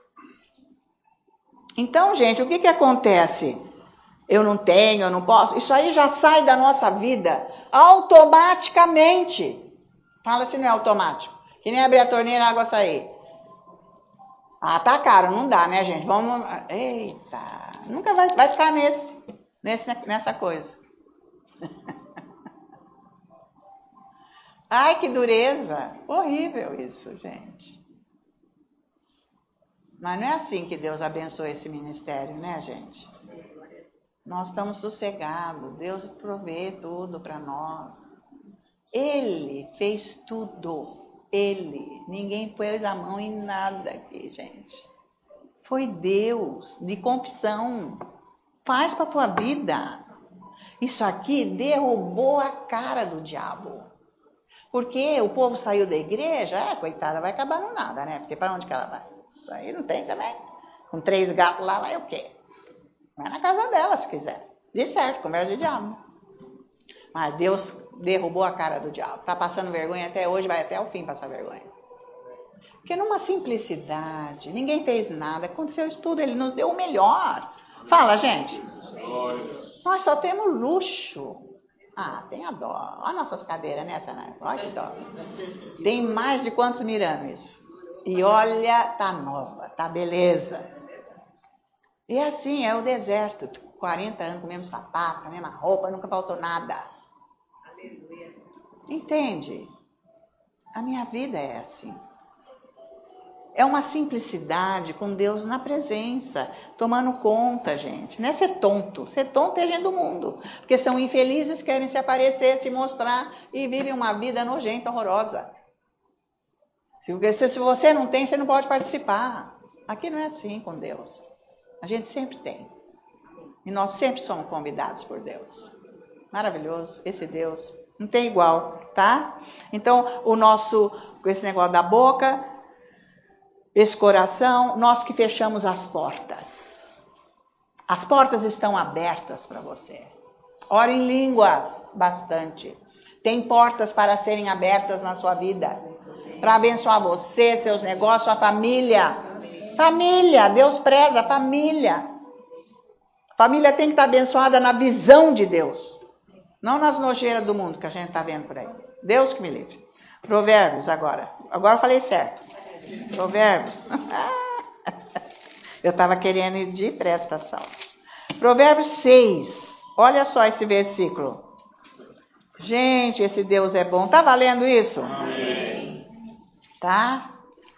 Então, gente, o que acontece? Eu não tenho, eu não posso. Isso aí já sai da nossa vida automaticamente. Fala se não é automático. Que nem abrir a torneira e a água sair. Ah, tá caro, não dá, né, gente? Vamos. Eita, nunca vai ficar nessa coisa. Ai, que dureza. Horrível isso, gente. Mas não é assim que Deus abençoa esse ministério, né, gente? Nós estamos sossegados. Deus provê tudo para nós. Ele fez tudo. Ele. Ninguém pôs a mão em nada aqui, gente. Foi Deus, de confissão. Faz para a tua vida. Isso aqui derrubou a cara do diabo. Porque o povo saiu da igreja, coitada, vai acabar no nada, né? Porque para onde que ela vai? Isso aí não tem também. Com 3 gatos lá, vai o quê? Vai na casa dela, se quiser. De certo, conversa de diabo. Mas Deus derrubou a cara do diabo. Está passando vergonha até hoje, vai até o fim passar vergonha. Porque numa simplicidade, ninguém fez nada, aconteceu isso tudo, ele nos deu o melhor. Fala, gente. Nós só temos luxo. Ah, tenha dó. Olha nossas cadeiras, né, Sanai? Olha que dó. Tem mais de quantos mirames. E olha, tá nova, tá beleza. E assim, é o deserto. 40 anos com o mesmo sapato, com a mesma roupa, nunca faltou nada. Entende? A minha vida é assim. É uma simplicidade com Deus na presença, tomando conta, gente. Não é ser tonto. Ser tonto é gente do mundo. Porque são infelizes, querem se aparecer, se mostrar e vivem uma vida nojenta, horrorosa. Se você não tem, você não pode participar. Aqui não é assim com Deus. A gente sempre tem. E nós sempre somos convidados por Deus. Maravilhoso, esse Deus. Não tem igual, tá? Então, esse negócio da boca, esse coração, nós que fechamos as portas. As portas estão abertas para você. Ora em línguas, bastante. Tem portas para serem abertas na sua vida. Para abençoar você, seus negócios, sua família. Família, Deus preza a família. Família tem que estar abençoada na visão de Deus. Não nas nojeiras do mundo que a gente está vendo por aí. Deus que me livre. Provérbios agora. Agora eu falei certo. Provérbios. Eu estava querendo ir de prestação. Provérbios 6. Olha só esse versículo. Gente, esse Deus é bom. Tá valendo isso? Amém. Tá?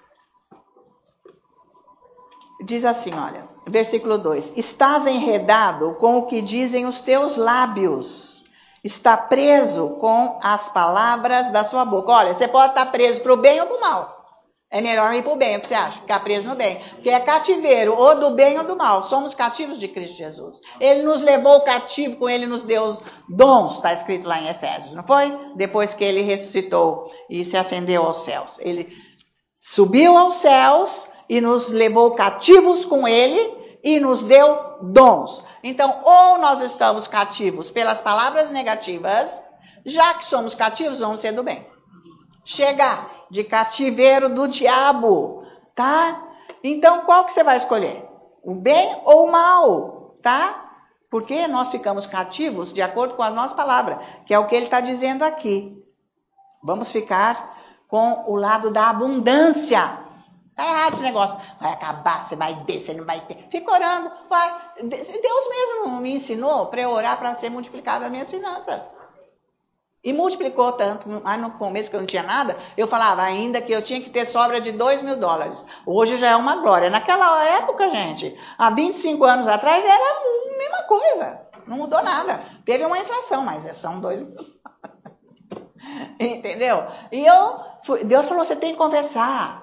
Diz assim, olha. Versículo 2. Estás enredado com o que dizem os teus lábios. Está preso com as palavras da sua boca. Olha, você pode estar preso para o bem ou para o mal. É melhor ir para o bem, o que você acha? Ficar preso no bem. Porque é cativeiro, ou do bem ou do mal. Somos cativos de Cristo Jesus. Ele nos levou cativo, com ele nos deu dons, está escrito lá em Efésios, não foi? Depois que ele ressuscitou e se ascendeu aos céus. Ele subiu aos céus e nos levou cativos com ele e nos deu dons. Então, ou nós estamos cativos pelas palavras negativas, já que somos cativos, vamos ser do bem. Chega de cativeiro do diabo, tá? Então, qual que você vai escolher? O bem ou o mal, tá? Porque nós ficamos cativos de acordo com a nossa palavra, que é o que ele está dizendo aqui. Vamos ficar com o lado da abundância. Tá errado esse negócio. Vai acabar, você vai ter, você não vai ter. Fica orando. Vai. Deus mesmo me ensinou para eu orar para ser multiplicado as minhas finanças. E multiplicou tanto. Mas no começo que eu não tinha nada, eu falava ainda que eu tinha que ter sobra de $2.000. Hoje já é uma glória. Naquela época, gente, há 25 anos atrás, era a mesma coisa. Não mudou nada. Teve uma inflação, mas são $2.000. Entendeu? E Deus falou, você tem que conversar.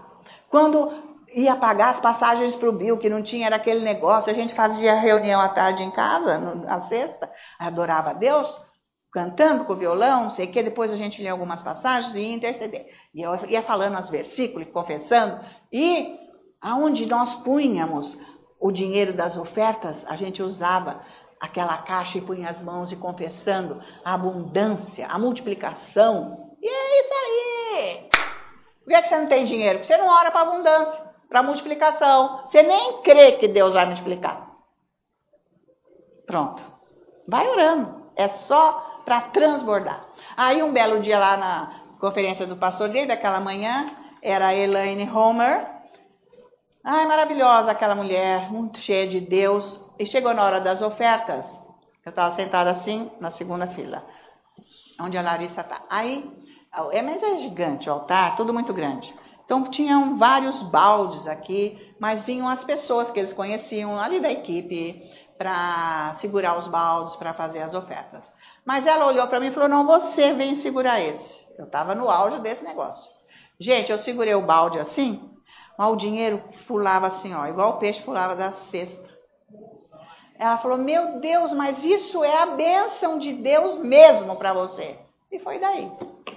Quando ia pagar as passagens para o Bill, que não tinha, era aquele negócio, a gente fazia reunião à tarde em casa, na sexta, adorava a Deus, cantando com o violão, não sei o quê, depois a gente lia algumas passagens e ia interceder. E eu ia falando os versículos, confessando, e aonde nós punhamos o dinheiro das ofertas, a gente usava aquela caixa e punha as mãos e confessando a abundância, a multiplicação. E é isso aí! Por que você não tem dinheiro? Porque você não ora para abundância, para multiplicação. Você nem crê que Deus vai multiplicar. Pronto. Vai orando. É só para transbordar. Aí um belo dia lá na conferência do pastor dele, daquela manhã, era a Elaine Homer. Ai, maravilhosa aquela mulher, muito cheia de Deus. E chegou na hora das ofertas. Eu estava sentada assim, na segunda fila, onde a Larissa está. Aí, mas é gigante o altar, tudo muito grande. Então, tinham vários baldes aqui, mas vinham as pessoas que eles conheciam ali da equipe para segurar os baldes, para fazer as ofertas. Mas ela olhou para mim e falou, não, você vem segurar esse. Eu estava no auge desse negócio. Gente, eu segurei o balde assim, mas o dinheiro pulava assim, ó, igual o peixe pulava da cesta. Ela falou, meu Deus, mas isso é a bênção de Deus mesmo para você. E foi daí.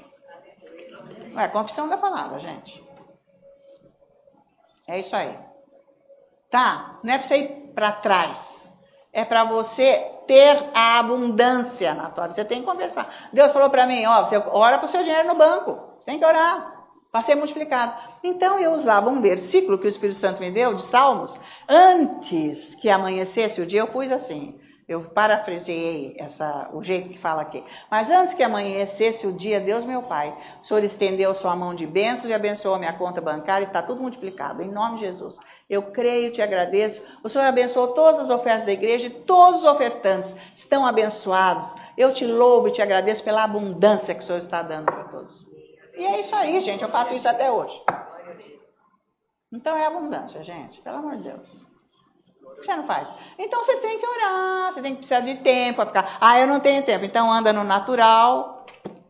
É a confissão da palavra, gente. É isso aí. Tá? Não é para você ir para trás. É para você ter a abundância na tua vida. Você tem que conversar. Deus falou para mim, ó, você ora para o seu dinheiro no banco. Você tem que orar para ser multiplicado. Então eu usava um versículo que o Espírito Santo me deu, de Salmos. Antes que amanhecesse o dia, eu pus assim. Eu parafraseei o jeito que fala aqui. Mas antes que amanhecesse o dia, Deus meu Pai, o Senhor estendeu sua mão de bênçãos e abençoou a minha conta bancária e está tudo multiplicado. Em nome de Jesus. Eu creio e te agradeço. O Senhor abençoou todas as ofertas da igreja e todos os ofertantes estão abençoados. Eu te louvo e te agradeço pela abundância que o Senhor está dando para todos. E é isso aí, gente. Eu faço isso até hoje. Então é abundância, gente. Pelo amor de Deus. O que você não faz? Então você tem que orar, você tem que precisar de tempo para ficar. Ah, eu não tenho tempo. Então anda no natural,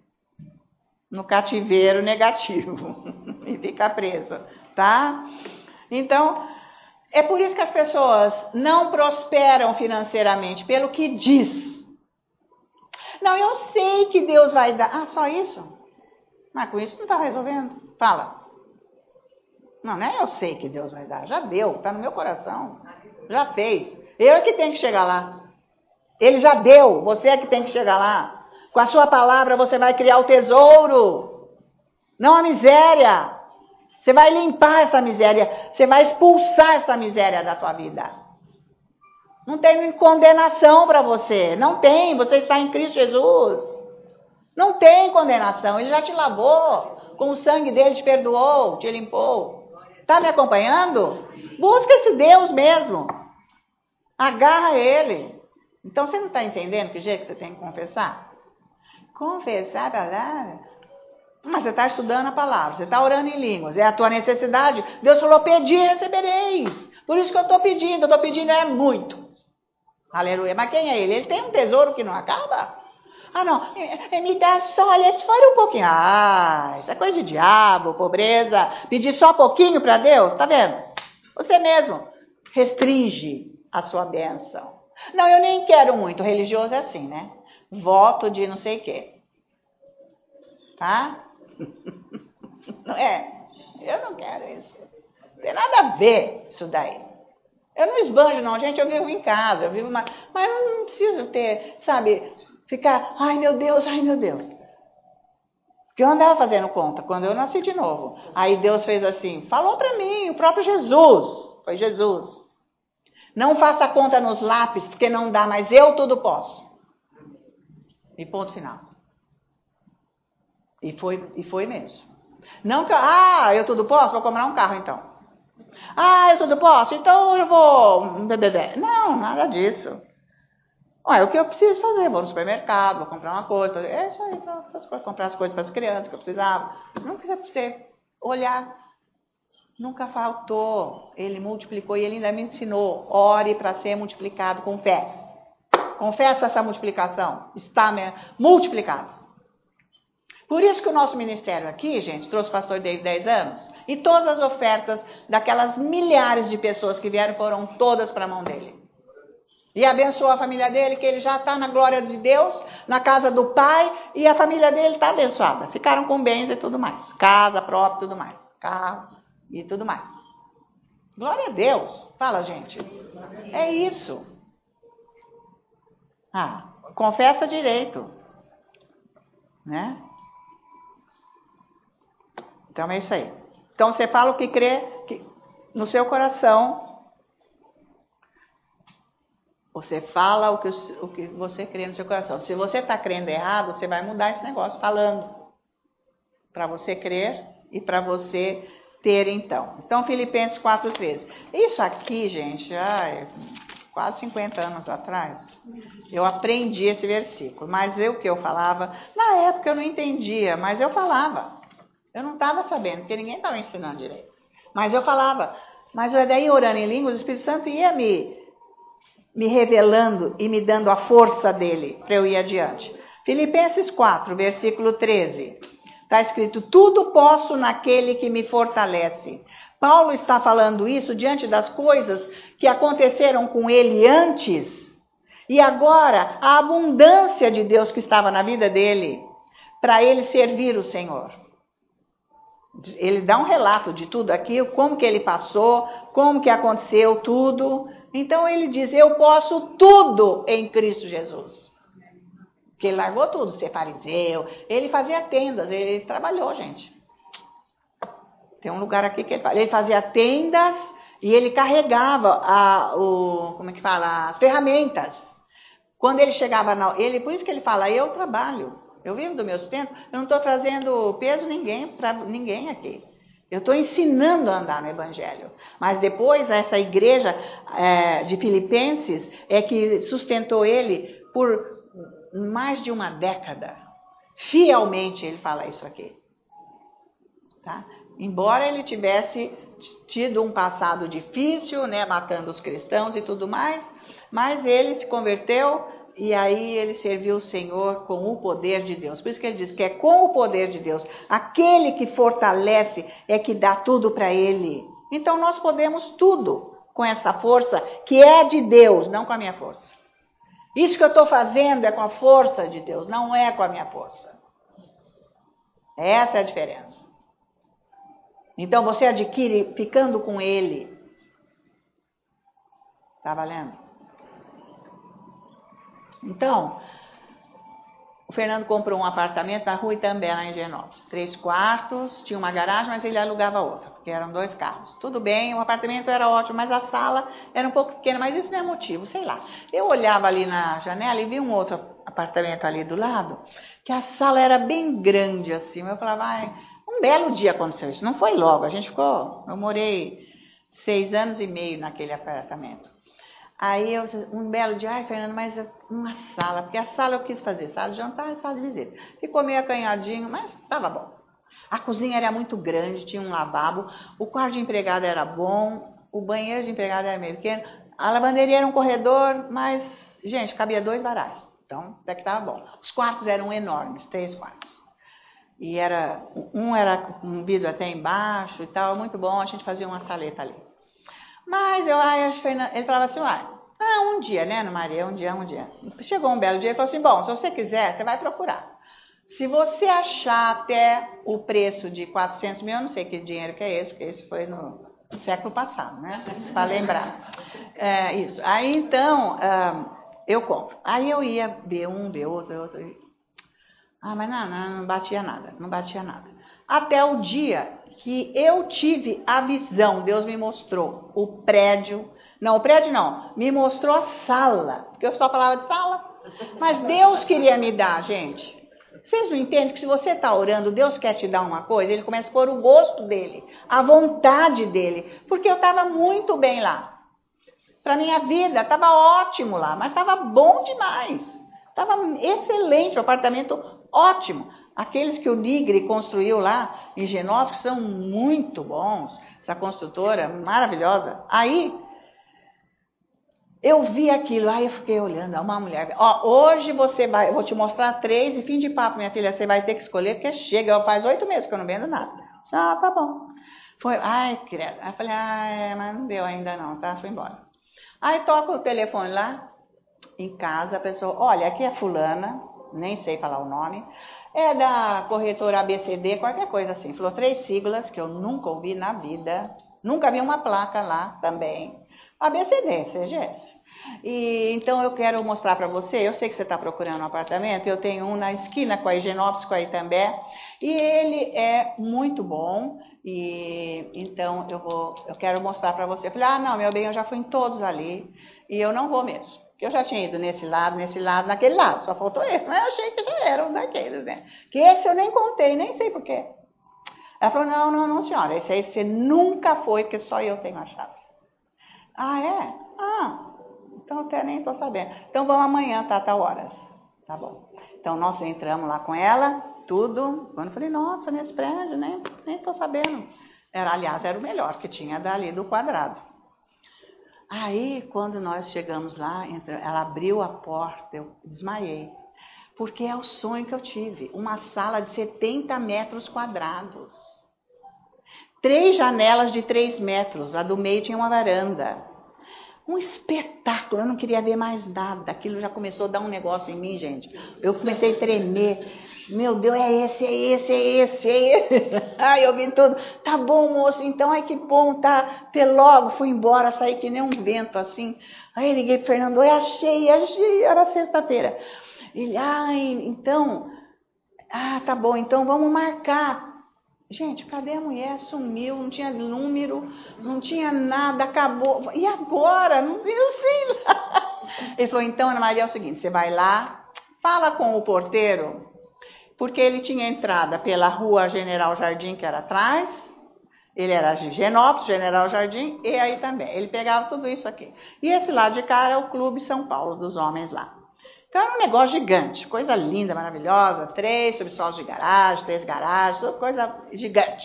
no cativeiro negativo e fica presa, tá? Então, é por isso que as pessoas não prosperam financeiramente, pelo que diz. Não, eu sei que Deus vai dar. Ah, só isso? Mas com isso não está resolvendo. Fala. Não, não é eu sei que Deus vai dar. Já deu, está no meu coração. Já fez. Eu é que tenho que chegar lá. Ele já deu, você é que tem que chegar lá. Com a sua palavra você vai criar o tesouro. Não a miséria. Você vai limpar essa miséria. Você vai expulsar essa miséria da tua vida. Não tem condenação para você. Não tem. Você está em Cristo Jesus. Não tem condenação. Ele já te lavou. Com o sangue dele te perdoou, te limpou. Está me acompanhando? Busca esse Deus mesmo. Agarra ele. Então você não está entendendo que jeito que você tem que confessar? Confessar a palavra? Mas você está estudando a palavra, você está orando em línguas, é a tua necessidade. Deus falou, pedi e recebereis. Por isso que eu estou pedindo é muito. Aleluia. Mas quem é ele? Ele tem um tesouro que não acaba? Ah, não, me dá só, olha, se for um pouquinho. Ah, isso é coisa de diabo, pobreza. Pedir só pouquinho para Deus, tá vendo? Você mesmo restringe a sua bênção. Não, eu nem quero muito. Religioso é assim, né? Voto de não sei o quê. Tá? Não é? Eu não quero isso. Não tem nada a ver isso daí. Eu não esbanjo não, gente. Eu vivo em casa, eu vivo mas eu não preciso ter, sabe, ficar, ai meu Deus. Porque eu andava fazendo conta quando eu nasci de novo. Aí Deus fez assim, falou para mim, o próprio Jesus. Foi Jesus. Não faça conta nos lápis, porque não dá, mas eu tudo posso. E ponto final. E foi mesmo. Não que, eu tudo posso, vou comprar um carro então. Eu tudo posso, então eu vou... Não, nada disso. O que eu preciso fazer? Vou no supermercado, vou comprar uma coisa. É isso aí, essas coisas, comprar as coisas para as crianças que eu precisava. Não precisa você olhar. Nunca faltou. Ele multiplicou e ele ainda me ensinou. Ore para ser multiplicado com fé. Confessa essa multiplicação. Está multiplicado. Por isso que o nosso ministério aqui, gente, trouxe o pastor David 10 anos, e todas as ofertas daquelas milhares de pessoas que vieram foram todas para a mão dele. E abençoou a família dele, que ele já está na glória de Deus, na casa do Pai, e a família dele está abençoada. Ficaram com bens e tudo mais. Casa própria e tudo mais. Carro e tudo mais. Glória a Deus. Fala, gente. É isso. Confessa direito. Né? Então é isso aí. Então você fala o que crê no seu coração. Você fala o que você crê no seu coração. Se você está crendo errado, você vai mudar esse negócio falando. Para você crer e para você ter então. Então, Filipenses 4,13. Isso aqui, gente, quase 50 anos atrás, eu aprendi esse versículo. Mas o que eu falava, na época eu não entendia, mas eu falava. Eu não estava sabendo, porque ninguém estava ensinando direito. Mas eu falava. Mas daí, orando em línguas, o Espírito Santo ia me revelando e me dando a força dele para eu ir adiante. Filipenses 4, versículo 13. Está escrito, tudo posso naquele que me fortalece. Paulo está falando isso diante das coisas que aconteceram com ele antes. E agora, a abundância de Deus que estava na vida dele, para ele servir o Senhor. Ele dá um relato de tudo aquilo, como que ele passou, como que aconteceu tudo. Então ele diz, eu posso tudo em Cristo Jesus. Porque ele largou tudo, ser fariseu, ele fazia tendas, ele trabalhou, gente. Tem um lugar aqui que ele fazia tendas e ele carregava as ferramentas. Quando ele chegava, por isso que ele fala, eu trabalho, eu vivo do meu sustento, eu não estou trazendo peso para ninguém aqui. Eu estou ensinando a andar no Evangelho. Mas depois, essa igreja de Filipenses é que sustentou ele por mais de uma década. Fielmente ele fala isso aqui. Tá? Embora ele tivesse tido um passado difícil, né, matando os cristãos e tudo mais, mas ele se converteu e aí ele serviu o Senhor com o poder de Deus. Por isso que ele diz que é com o poder de Deus. Aquele que fortalece é que dá tudo para ele. Então nós podemos tudo com essa força que é de Deus, não com a minha força. Isso que eu estou fazendo é com a força de Deus, não é com a minha força. Essa é a diferença. Então você adquire ficando com ele. Tá valendo? Então, o Fernando comprou um apartamento na rua Itambé, lá em Higienópolis. 3 quartos, tinha uma garagem, mas ele alugava outra, porque eram 2 carros. Tudo bem, o apartamento era ótimo, mas a sala era um pouco pequena, mas isso não é motivo, sei lá. Eu olhava ali na janela e vi um outro apartamento ali do lado, que a sala era bem grande assim. Eu falava, um belo dia aconteceu isso. Não foi logo, eu morei 6 anos e meio naquele apartamento. Aí, um belo dia, Fernando, mas uma sala, porque a sala eu quis fazer, sala de jantar e sala de visita. Ficou meio acanhadinho, mas estava bom. A cozinha era muito grande, tinha um lavabo, o quarto de empregada era bom, o banheiro de empregada era meio pequeno, a lavanderia era um corredor, mas, gente, cabia 2 varais. Então, até que estava bom. Os quartos eram enormes, 3 quartos. E um era com vidro até embaixo e tal, muito bom, a gente fazia uma saleta ali. Mas ele falava assim, um dia, né, Ana Maria, um dia. Chegou um belo dia e falou assim, bom, se você quiser, você vai procurar. Se você achar até o preço de 400 mil, eu não sei que dinheiro que é esse, porque esse foi no século passado, né, para lembrar. Isso. Aí, então, eu compro. Aí eu ia ver um, ver outro. Mas não batia nada. Até o dia que eu tive a visão, Deus me mostrou o prédio não, me mostrou a sala, porque eu só falava de sala, mas Deus queria me dar, gente. Vocês não entendem que se você está orando, Deus quer te dar uma coisa, ele começa a pôr o gosto dele, a vontade dele, porque eu estava muito bem lá. Para minha vida, estava ótimo lá, mas estava bom demais. Estava excelente, o apartamento ótimo. Aqueles que o Nigre construiu lá em Higienópolis são muito bons. Essa construtora maravilhosa. Aí, Eu vi aquilo, aí eu fiquei olhando, uma mulher, ó, hoje você vai, eu vou te mostrar 3 e fim de papo, minha filha, você vai ter que escolher, porque chega, faz 8 meses que eu não vendo nada. Tá bom. Foi, ai, credo. Aí eu falei, mas não deu ainda não, tá? Fui embora. Aí toca o telefone lá, em casa, a pessoa, olha, aqui é fulana, nem sei falar o nome, é da corretora ABCD, qualquer coisa assim. Falou 3 siglas que eu nunca ouvi na vida, nunca vi uma placa lá também. ABCD, CGS. E então eu quero mostrar para você, eu sei que você está procurando um apartamento, eu tenho um na esquina com a Higienópolis, com a Itambé, e ele é muito bom, e então eu quero mostrar para você. Eu falei, não, meu bem, eu já fui em todos ali, e eu não vou mesmo. Eu já tinha ido nesse lado, naquele lado, só faltou esse, mas eu achei que já era um daqueles, né? Que esse eu nem contei, nem sei porquê. Ela falou, não, senhora, esse aí você nunca foi, porque só eu tenho a chave. Ah, é? Então até nem estou sabendo. Então vamos amanhã, tá, tal horas. Tá bom. Então nós entramos lá com ela, tudo. Quando eu falei, nossa, nesse prédio, nem estou sabendo. Aliás, era o melhor que tinha dali do quadrado. Aí, quando nós chegamos lá, ela abriu a porta, eu desmaiei. Porque é o sonho que eu tive. Uma sala de 70 metros quadrados. 3 janelas de 3 metros. A do meio tinha uma varanda. Um espetáculo, eu não queria ver mais nada. Aquilo já começou a dar um negócio em mim, gente. Eu comecei a tremer. Meu Deus, é esse. Ai, eu vi tudo. Tá bom, moço, então, ai que bom, tá. Até logo, fui embora, saí que nem um vento, assim. Aí liguei pro Fernando, achei, era sexta-feira. Ele, então, tá bom, então vamos marcar. Gente, cadê a mulher? Sumiu, não tinha número, não tinha nada, acabou. E agora? Não viu sim. Ele falou, então, Ana Maria, é o seguinte, você vai lá, fala com o porteiro, porque ele tinha entrada pela rua General Jardim, que era atrás, ele era Higienópolis, General Jardim, e aí também. Ele pegava tudo isso aqui. E esse lado de cá é o Clube São Paulo, dos homens lá. Então era um negócio gigante, coisa linda, maravilhosa, 3 subsolos de garagem, 3 garagens, coisa gigante.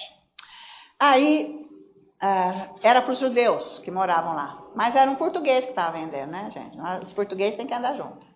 Aí era para os judeus que moravam lá, mas era um português que estava vendendo, né, gente? Os portugueses têm que andar juntos.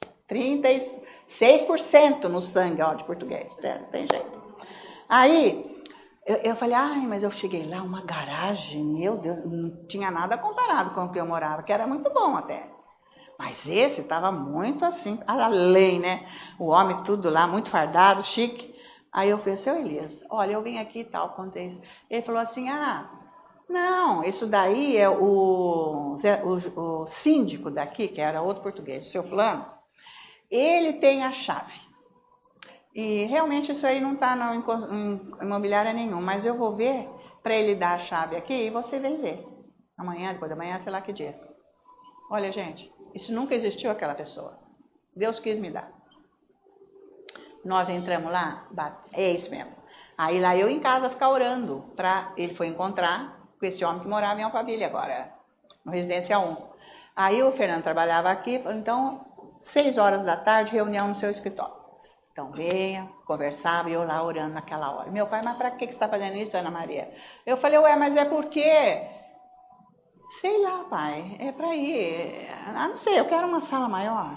36% no sangue, ó, de português, tem jeito. Aí eu falei, mas eu cheguei lá, uma garagem, meu Deus, não tinha nada comparado com o que eu morava, que era muito bom até. Mas esse estava muito assim, além, né? O homem tudo lá, muito fardado, chique. Aí eu falei, seu Elias, olha, eu vim aqui e tal, contei isso. Ele falou assim, não, isso daí é o síndico daqui, que era outro português, o seu fulano, ele tem a chave. E realmente isso aí não está em imobiliária nenhum, mas eu vou ver para ele dar a chave aqui e você vem ver. Amanhã, depois da manhã, sei lá que dia. Olha, gente, isso nunca existiu aquela pessoa. Deus quis me dar. Nós entramos lá, é isso mesmo. Aí lá eu em casa ficar orando para ele foi encontrar com esse homem que morava em Alphaville agora, no Residência 1. Aí o Fernando trabalhava aqui, então 6 horas da tarde, reunião no seu escritório. Então venha, conversava e eu lá orando naquela hora. Meu pai, mas para que você está fazendo isso, Ana Maria? Eu falei, mas é porque... Sei lá, pai, é para ir. Não sei, eu quero uma sala maior.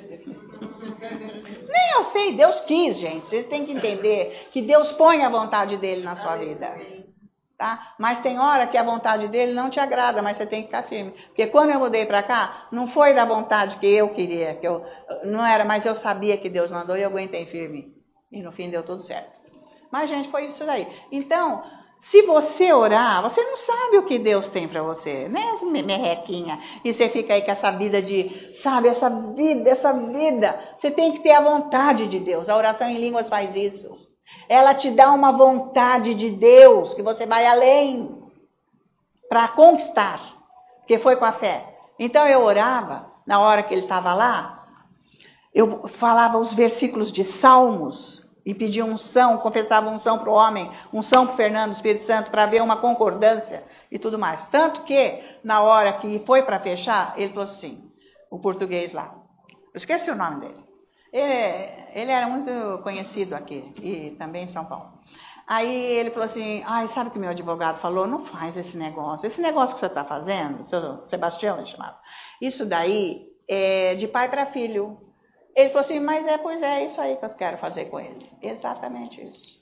Nem eu sei, Deus quis, gente. Vocês têm que entender que Deus põe a vontade dele na sua vida. Tá? Mas tem hora que a vontade dele não te agrada, mas você tem que ficar firme. Porque quando eu mudei para cá, não foi da vontade que eu queria, não era, mas eu sabia que Deus mandou e eu aguentei firme. E no fim deu tudo certo. Mas, gente, foi isso daí. Então... Se você orar, você não sabe o que Deus tem para você, né? Merrequinha. E você fica aí com essa vida essa vida. Você tem que ter a vontade de Deus. A oração em línguas faz isso. Ela te dá uma vontade de Deus, que você vai além para conquistar. Porque foi com a fé. Então eu orava, na hora que ele estava lá, eu falava os versículos de Salmos, e pedia unção, confessava unção para o homem, unção para o Fernando, Espírito Santo, para ver uma concordância e tudo mais. Tanto que, na hora que foi para fechar, ele falou assim, o português lá, eu esqueci o nome dele, ele era muito conhecido aqui, e também em São Paulo. Aí ele falou assim, ai, sabe o que meu advogado falou? Não faz esse negócio. Esse negócio que você está fazendo, seu Sebastião, ele chamava, isso daí é de pai para filho. Ele falou assim, mas pois é isso aí que eu quero fazer com ele. Exatamente isso.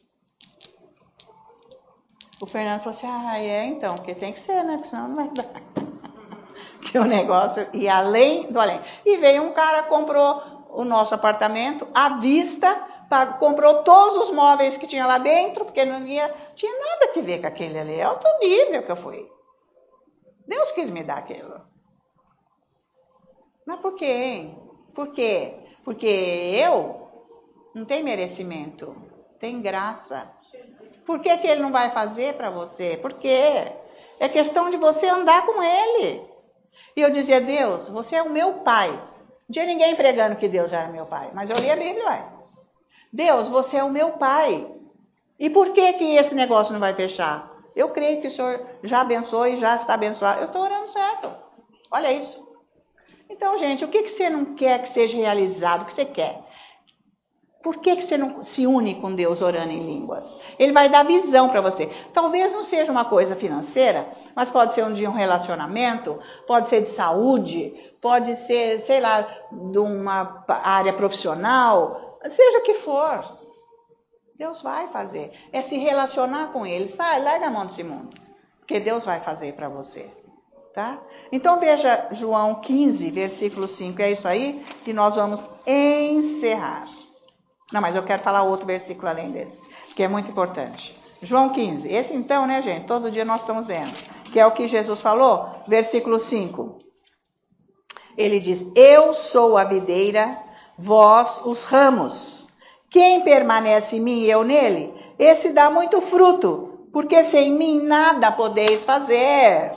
O Fernando falou assim, então, porque tem que ser, né? Porque senão não vai dar. Que o negócio ia além do além. E veio um cara, comprou o nosso apartamento à vista, comprou todos os móveis que tinha lá dentro, porque não tinha nada que ver com aquele ali. É outro nível que eu fui. Deus quis me dar aquilo. Mas por quê, hein? Por quê? Porque eu não tenho merecimento, tem graça. Por que ele não vai fazer para você? Por quê? É questão de você andar com ele. E eu dizia, Deus, você é o meu pai. Não tinha ninguém pregando que Deus era meu pai, mas eu li a Bíblia, ué. Deus, você é o meu pai. E por que esse negócio não vai fechar? Eu creio que o Senhor já abençoou e já está abençoado. Eu estou orando certo. Olha isso. Então, gente, o que você não quer que seja realizado? O que você quer? Por que você não se une com Deus orando em línguas? Ele vai dar visão para você. Talvez não seja uma coisa financeira, mas pode ser um relacionamento, pode ser de saúde, pode ser, sei lá, de uma área profissional, seja o que for. Deus vai fazer. É se relacionar com Ele. Sai, larga a mão desse mundo. Porque Deus vai fazer para você. Tá? Então veja João 15, versículo 5. É isso aí que nós vamos encerrar. Não, mas eu quero falar outro versículo além desse, que é muito importante. João 15. Esse então, né, gente? Todo dia nós estamos vendo. Que é o que Jesus falou. Versículo 5. Ele diz, eu sou a videira, vós os ramos. Quem permanece em mim e eu nele, esse dá muito fruto, porque sem mim nada podeis fazer.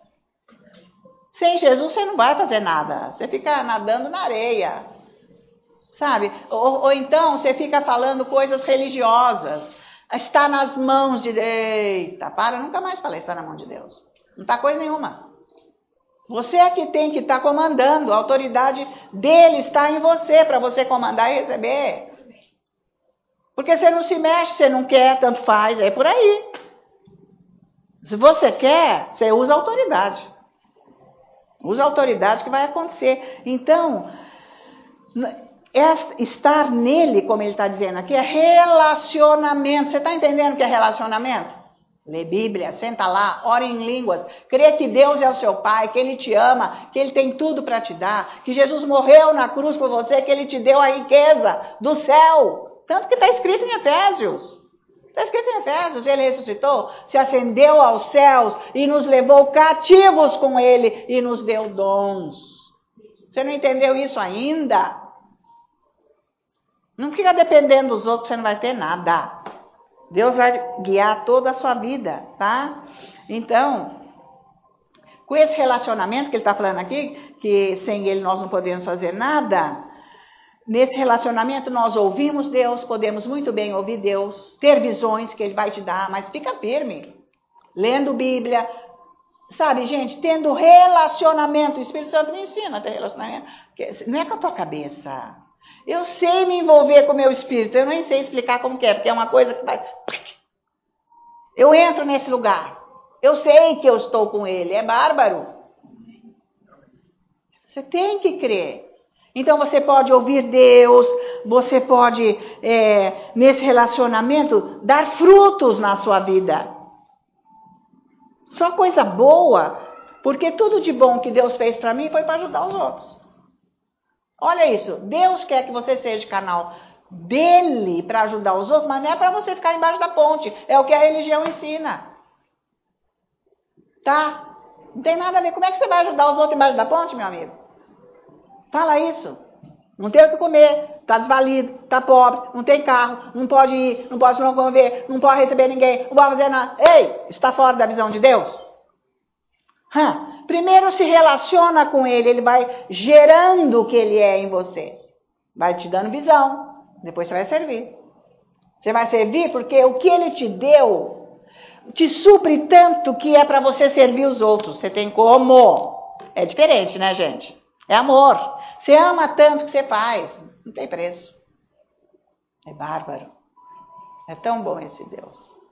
Sem Jesus você não vai fazer nada. Você fica nadando na areia. Sabe? Ou então você fica falando coisas religiosas. Está nas mãos de Deus. Eita, para, nunca mais falei está na mão de Deus. Não está coisa nenhuma. Você é que tem que estar comandando. A autoridade dele está em você, para você comandar e receber. Porque você não se mexe, você não quer, tanto faz, é por aí. Se você quer, você usa a autoridade. Usa a autoridade que vai acontecer. Então, estar nele, como ele está dizendo aqui, é relacionamento. Você está entendendo o que é relacionamento? Lê Bíblia, senta lá, ora em línguas, crê que Deus é o seu Pai, que Ele te ama, que Ele tem tudo para te dar, que Jesus morreu na cruz por você, que Ele te deu a riqueza do céu. Tanto que está escrito em Efésios. Está escrito em Efésios, Ele ressuscitou, se ascendeu aos céus e nos levou cativos com Ele e nos deu dons. Você não entendeu isso ainda? Não fica dependendo dos outros, você não vai ter nada. Deus vai guiar toda a sua vida, tá? Então, com esse relacionamento que ele está falando aqui, que sem ele nós não podemos fazer nada, nesse relacionamento nós ouvimos Deus, podemos muito bem ouvir Deus, ter visões que ele vai te dar, mas fica firme, lendo Bíblia, sabe, gente, tendo relacionamento. O Espírito Santo me ensina a ter relacionamento, não é com a tua cabeça. Eu sei me envolver com o meu espírito, eu nem sei explicar como que é, porque é uma coisa que vai... Eu entro nesse lugar, eu sei que eu estou com ele, é bárbaro. Você tem que crer. Então você pode ouvir Deus, você pode, nesse relacionamento, dar frutos na sua vida. Só coisa boa, porque tudo de bom que Deus fez para mim foi para ajudar os outros. Olha isso, Deus quer que você seja canal dele para ajudar os outros, mas não é para você ficar embaixo da ponte, é o que a religião ensina. Tá? Não tem nada a ver. Como é que você vai ajudar os outros embaixo da ponte, meu amigo? Fala isso. Não tem o que comer, tá desvalido, tá pobre, não tem carro, não pode ir, não pode se locomover, não pode receber ninguém, não pode fazer nada. Ei, está fora da visão de Deus? Primeiro se relaciona com ele, ele vai gerando o que ele é em você. Vai te dando visão, depois você vai servir. Você vai servir porque o que ele te deu te supre tanto que é para você servir os outros. Você tem como. É diferente, né, gente? É amor. Você ama tanto que você faz. Não tem preço. É bárbaro. É tão bom esse Deus.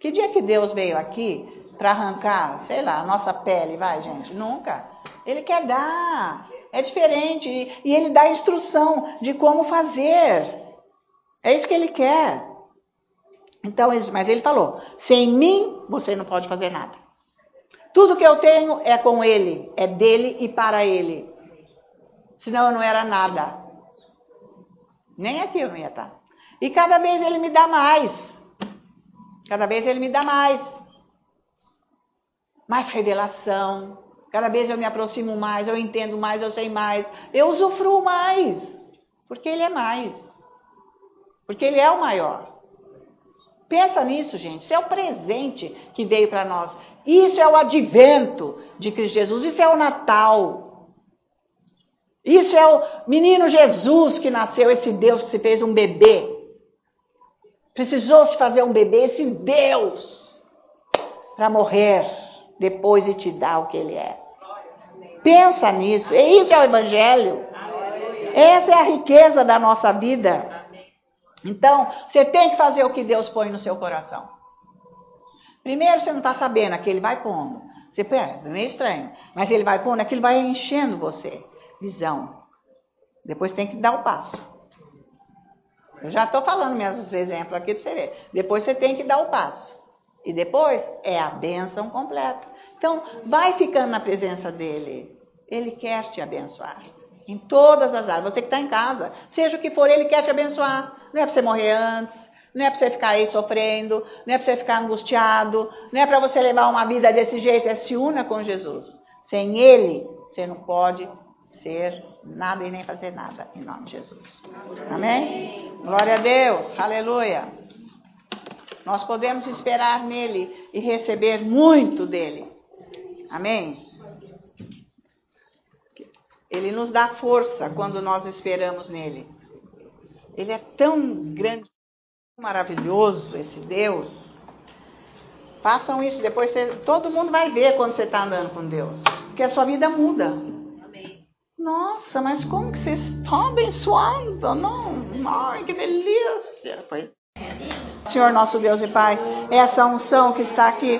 Que dia que Deus veio aqui para arrancar, sei lá, a nossa pele, vai, gente? Nunca. Ele quer dar. É diferente. E ele dá instrução de como fazer. É isso que ele quer. Então, mas ele falou, sem mim, você não pode fazer nada. Tudo que eu tenho é com ele, é dele e para ele. Senão eu não era nada. Nem aqui eu não ia estar. E cada vez ele me dá mais. Cada vez ele me dá mais. Mais revelação. Cada vez eu me aproximo mais, eu entendo mais, eu sei mais. Eu usufruo mais. Porque ele é mais. Porque ele é o maior. Pensa nisso, gente. Isso é o presente que veio para nós. Isso é o advento de Cristo Jesus. Isso é o Natal. Isso é o menino Jesus que nasceu, esse Deus que se fez um bebê. Precisou se fazer um bebê, esse Deus, para morrer depois e te dar o que ele é. Pensa nisso. E isso é o Evangelho. Essa é a riqueza da nossa vida. Então, você tem que fazer o que Deus põe no seu coração. Primeiro, você não está sabendo, aqui ele vai pondo. Você pensa, é meio estranho. Mas ele vai pondo, aquilo vai enchendo você. Visão. Depois tem que dar o passo. Eu já estou falando meus exemplos aqui para você ver. Depois você tem que dar o passo. E depois é a bênção completa. Então, vai ficando na presença dele. Ele quer te abençoar. Em todas as áreas. Você que está em casa, seja o que for, ele quer te abençoar. Não é para você morrer antes, não é para você ficar aí sofrendo, não é para você ficar angustiado, não é para você levar uma vida desse jeito. É se una com Jesus. Sem ele, você não pode ser nada e nem fazer nada. Em nome de Jesus. Amém? Glória a Deus. Aleluia. Nós podemos esperar nele e receber muito dele. Amém? Ele nos dá força quando nós esperamos nele. Ele é tão grande, maravilhoso, esse Deus. Façam isso, depois todo mundo vai ver quando você está andando com Deus. Porque a sua vida muda. Amém. Nossa, mas como que vocês estão abençoando? Não, ai, que delícia. Pois. Senhor nosso Deus e Pai, essa unção que está aqui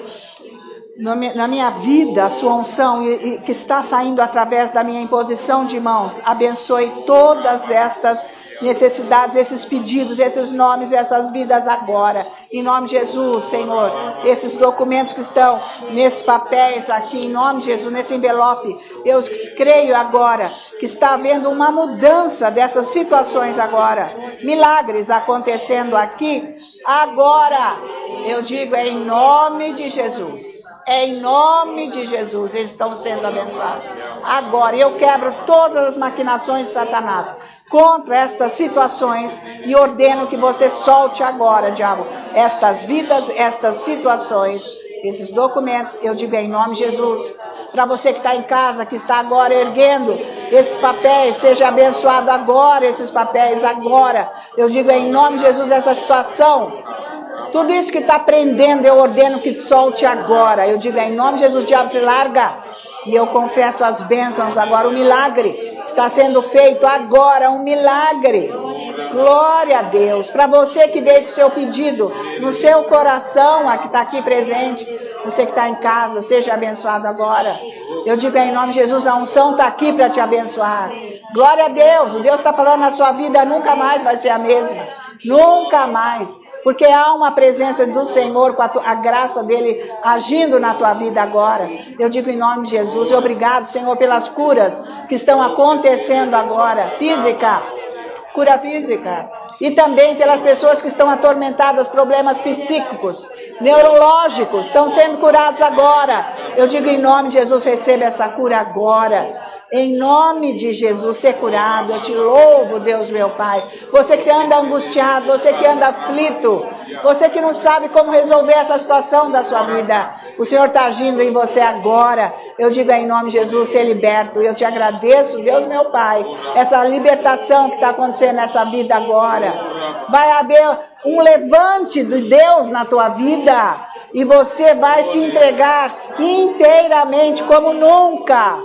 na minha vida, a sua unção e que está saindo através da minha imposição de mãos, abençoe todas estas necessidades, esses pedidos, esses nomes, essas vidas agora, em nome de Jesus, Senhor, esses documentos que estão nesses papéis aqui, em nome de Jesus, nesse envelope, eu creio agora que está havendo uma mudança dessas situações agora, milagres acontecendo aqui, agora, eu digo, é em nome de Jesus. É em nome de Jesus, eles estão sendo abençoados. Agora, eu quebro todas as maquinações de Satanás contra estas situações e ordeno que você solte agora, diabo, estas vidas, estas situações, esses documentos, eu digo em nome de Jesus. Para você que está em casa, que está agora erguendo esses papéis, seja abençoado agora, esses papéis agora. Eu digo em nome de Jesus essa situação. Tudo isso que está prendendo, eu ordeno que solte agora. Eu digo em nome de Jesus, diabo, se larga. E eu confesso as bênçãos agora. O milagre está sendo feito agora, um milagre. Glória a Deus. Para você que veio com seu pedido no seu coração, que está aqui presente, você que está em casa, seja abençoado agora. Eu digo em nome de Jesus, a unção está aqui para te abençoar. Glória a Deus. O Deus está falando na sua vida, nunca mais vai ser a mesma. Nunca mais. Porque há uma presença do Senhor, com a graça dele agindo na tua vida agora. Eu digo em nome de Jesus, e obrigado, Senhor, pelas curas que estão acontecendo agora. Física, cura física. E também pelas pessoas que estão atormentadas, problemas psíquicos, neurológicos, estão sendo curados agora. Eu digo em nome de Jesus, receba essa cura agora. Em nome de Jesus, ser curado. Eu te louvo, Deus meu Pai. Você que anda angustiado, você que anda aflito, você que não sabe como resolver essa situação da sua vida, o Senhor está agindo em você agora. Eu digo em nome de Jesus, ser liberto. Eu te agradeço, Deus meu Pai, essa libertação que está acontecendo nessa vida agora. Vai haver um levante de Deus na tua vida e você vai se entregar inteiramente como nunca.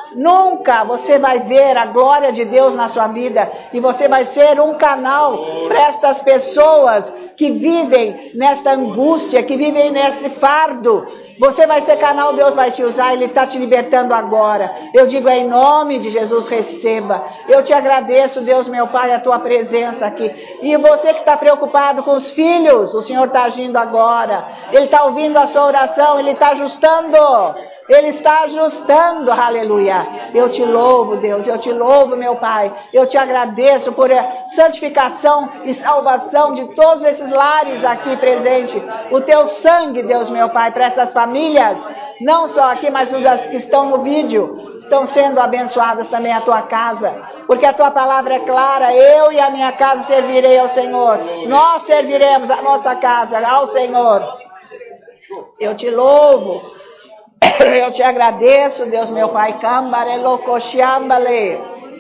Nunca você vai ver a glória de Deus na sua vida e você vai ser um canal para estas pessoas que vivem nesta angústia, que vivem neste fardo. Você vai ser canal, Deus vai te usar, Ele está te libertando agora. Eu digo em nome de Jesus, receba. Eu te agradeço, Deus meu Pai, a tua presença aqui. E você que está preocupado com os filhos, o Senhor está agindo agora. Ele está ouvindo a sua oração, Ele está ajustando. Ele está ajustando, aleluia. Eu te louvo, Deus, eu te louvo, meu Pai. Eu te agradeço por a santificação e salvação de todos esses lares aqui presentes. O teu sangue, Deus, meu Pai, para essas famílias, não só aqui, mas as que estão no vídeo, estão sendo abençoadas também a tua casa. Porque a tua palavra é clara, eu e a minha casa servirei ao Senhor. Nós serviremos a nossa casa ao Senhor. Eu te louvo. Eu te agradeço, Deus meu Pai. Cambarelo coxiambale.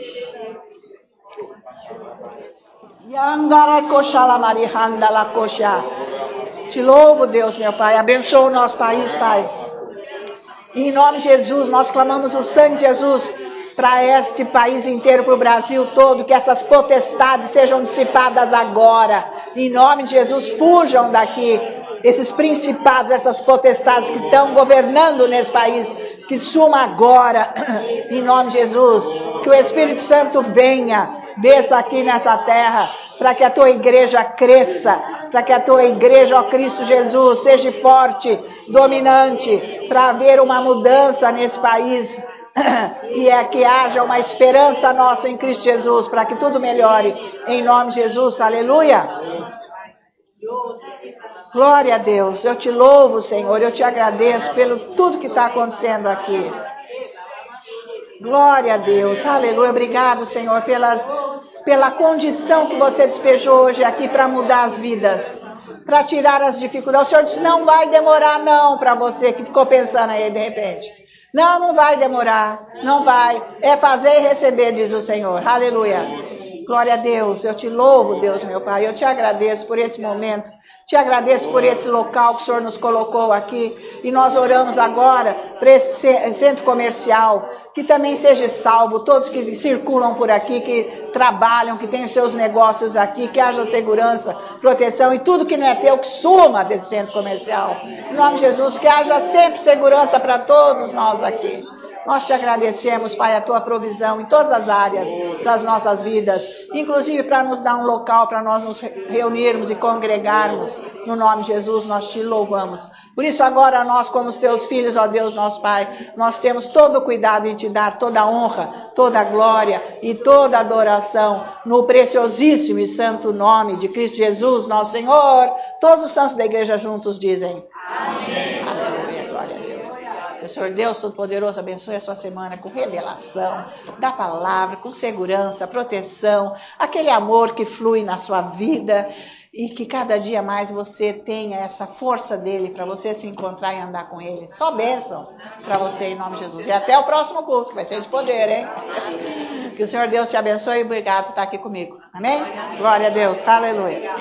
Yangara coxala marihanda la coxa. Te louvo, Deus meu Pai. Abençoa o nosso país, Pai. E em nome de Jesus, nós clamamos o sangue de Jesus para este país inteiro, para o Brasil todo, que essas potestades sejam dissipadas agora. Em nome de Jesus, fujam daqui. Esses principados, essas potestades que estão governando nesse país, que suma agora, em nome de Jesus, que o Espírito Santo venha, desça aqui nessa terra, para que a tua igreja cresça, para que a tua igreja, ó Cristo Jesus, seja forte, dominante, para haver uma mudança nesse país, e é que haja uma esperança nossa em Cristo Jesus, para que tudo melhore, em nome de Jesus, aleluia. Glória a Deus, eu te louvo, Senhor, eu te agradeço pelo tudo que está acontecendo aqui. Glória a Deus, aleluia, obrigado, Senhor, pela condição que você despejou hoje aqui para mudar as vidas, para tirar as dificuldades. O Senhor disse, não vai demorar não para você que ficou pensando aí de repente. Não vai demorar, não vai, é fazer e receber, diz o Senhor, aleluia. Glória a Deus, eu te louvo, Deus meu Pai, eu te agradeço por esse momento. Te agradeço por esse local que o Senhor nos colocou aqui. E nós oramos agora para esse centro comercial, que também seja salvo, todos que circulam por aqui, que trabalham, que têm os seus negócios aqui, que haja segurança, proteção e tudo que não é teu, que suma desse centro comercial. Em nome de Jesus, que haja sempre segurança para todos nós aqui. Nós te agradecemos, Pai, a tua provisão em todas as áreas das nossas vidas, inclusive para nos dar um local para nós nos reunirmos e congregarmos. No nome de Jesus, nós te louvamos. Por isso agora nós, como os teus filhos, ó Deus, nosso Pai, nós temos todo o cuidado em te dar toda a honra, toda a glória e toda a adoração no preciosíssimo e santo nome de Cristo Jesus, nosso Senhor. Todos os santos da igreja juntos dizem amém. Aleluia, glória a Deus. O Senhor Deus Todo-Poderoso abençoe a sua semana com revelação da palavra, com segurança, proteção, aquele amor que flui na sua vida e que cada dia mais você tenha essa força dele para você se encontrar e andar com ele. Só bênçãos para você em nome de Jesus. E até o próximo culto, que vai ser de poder, hein? Que o Senhor Deus te abençoe e obrigado por estar aqui comigo. Amém? Glória a Deus. Aleluia.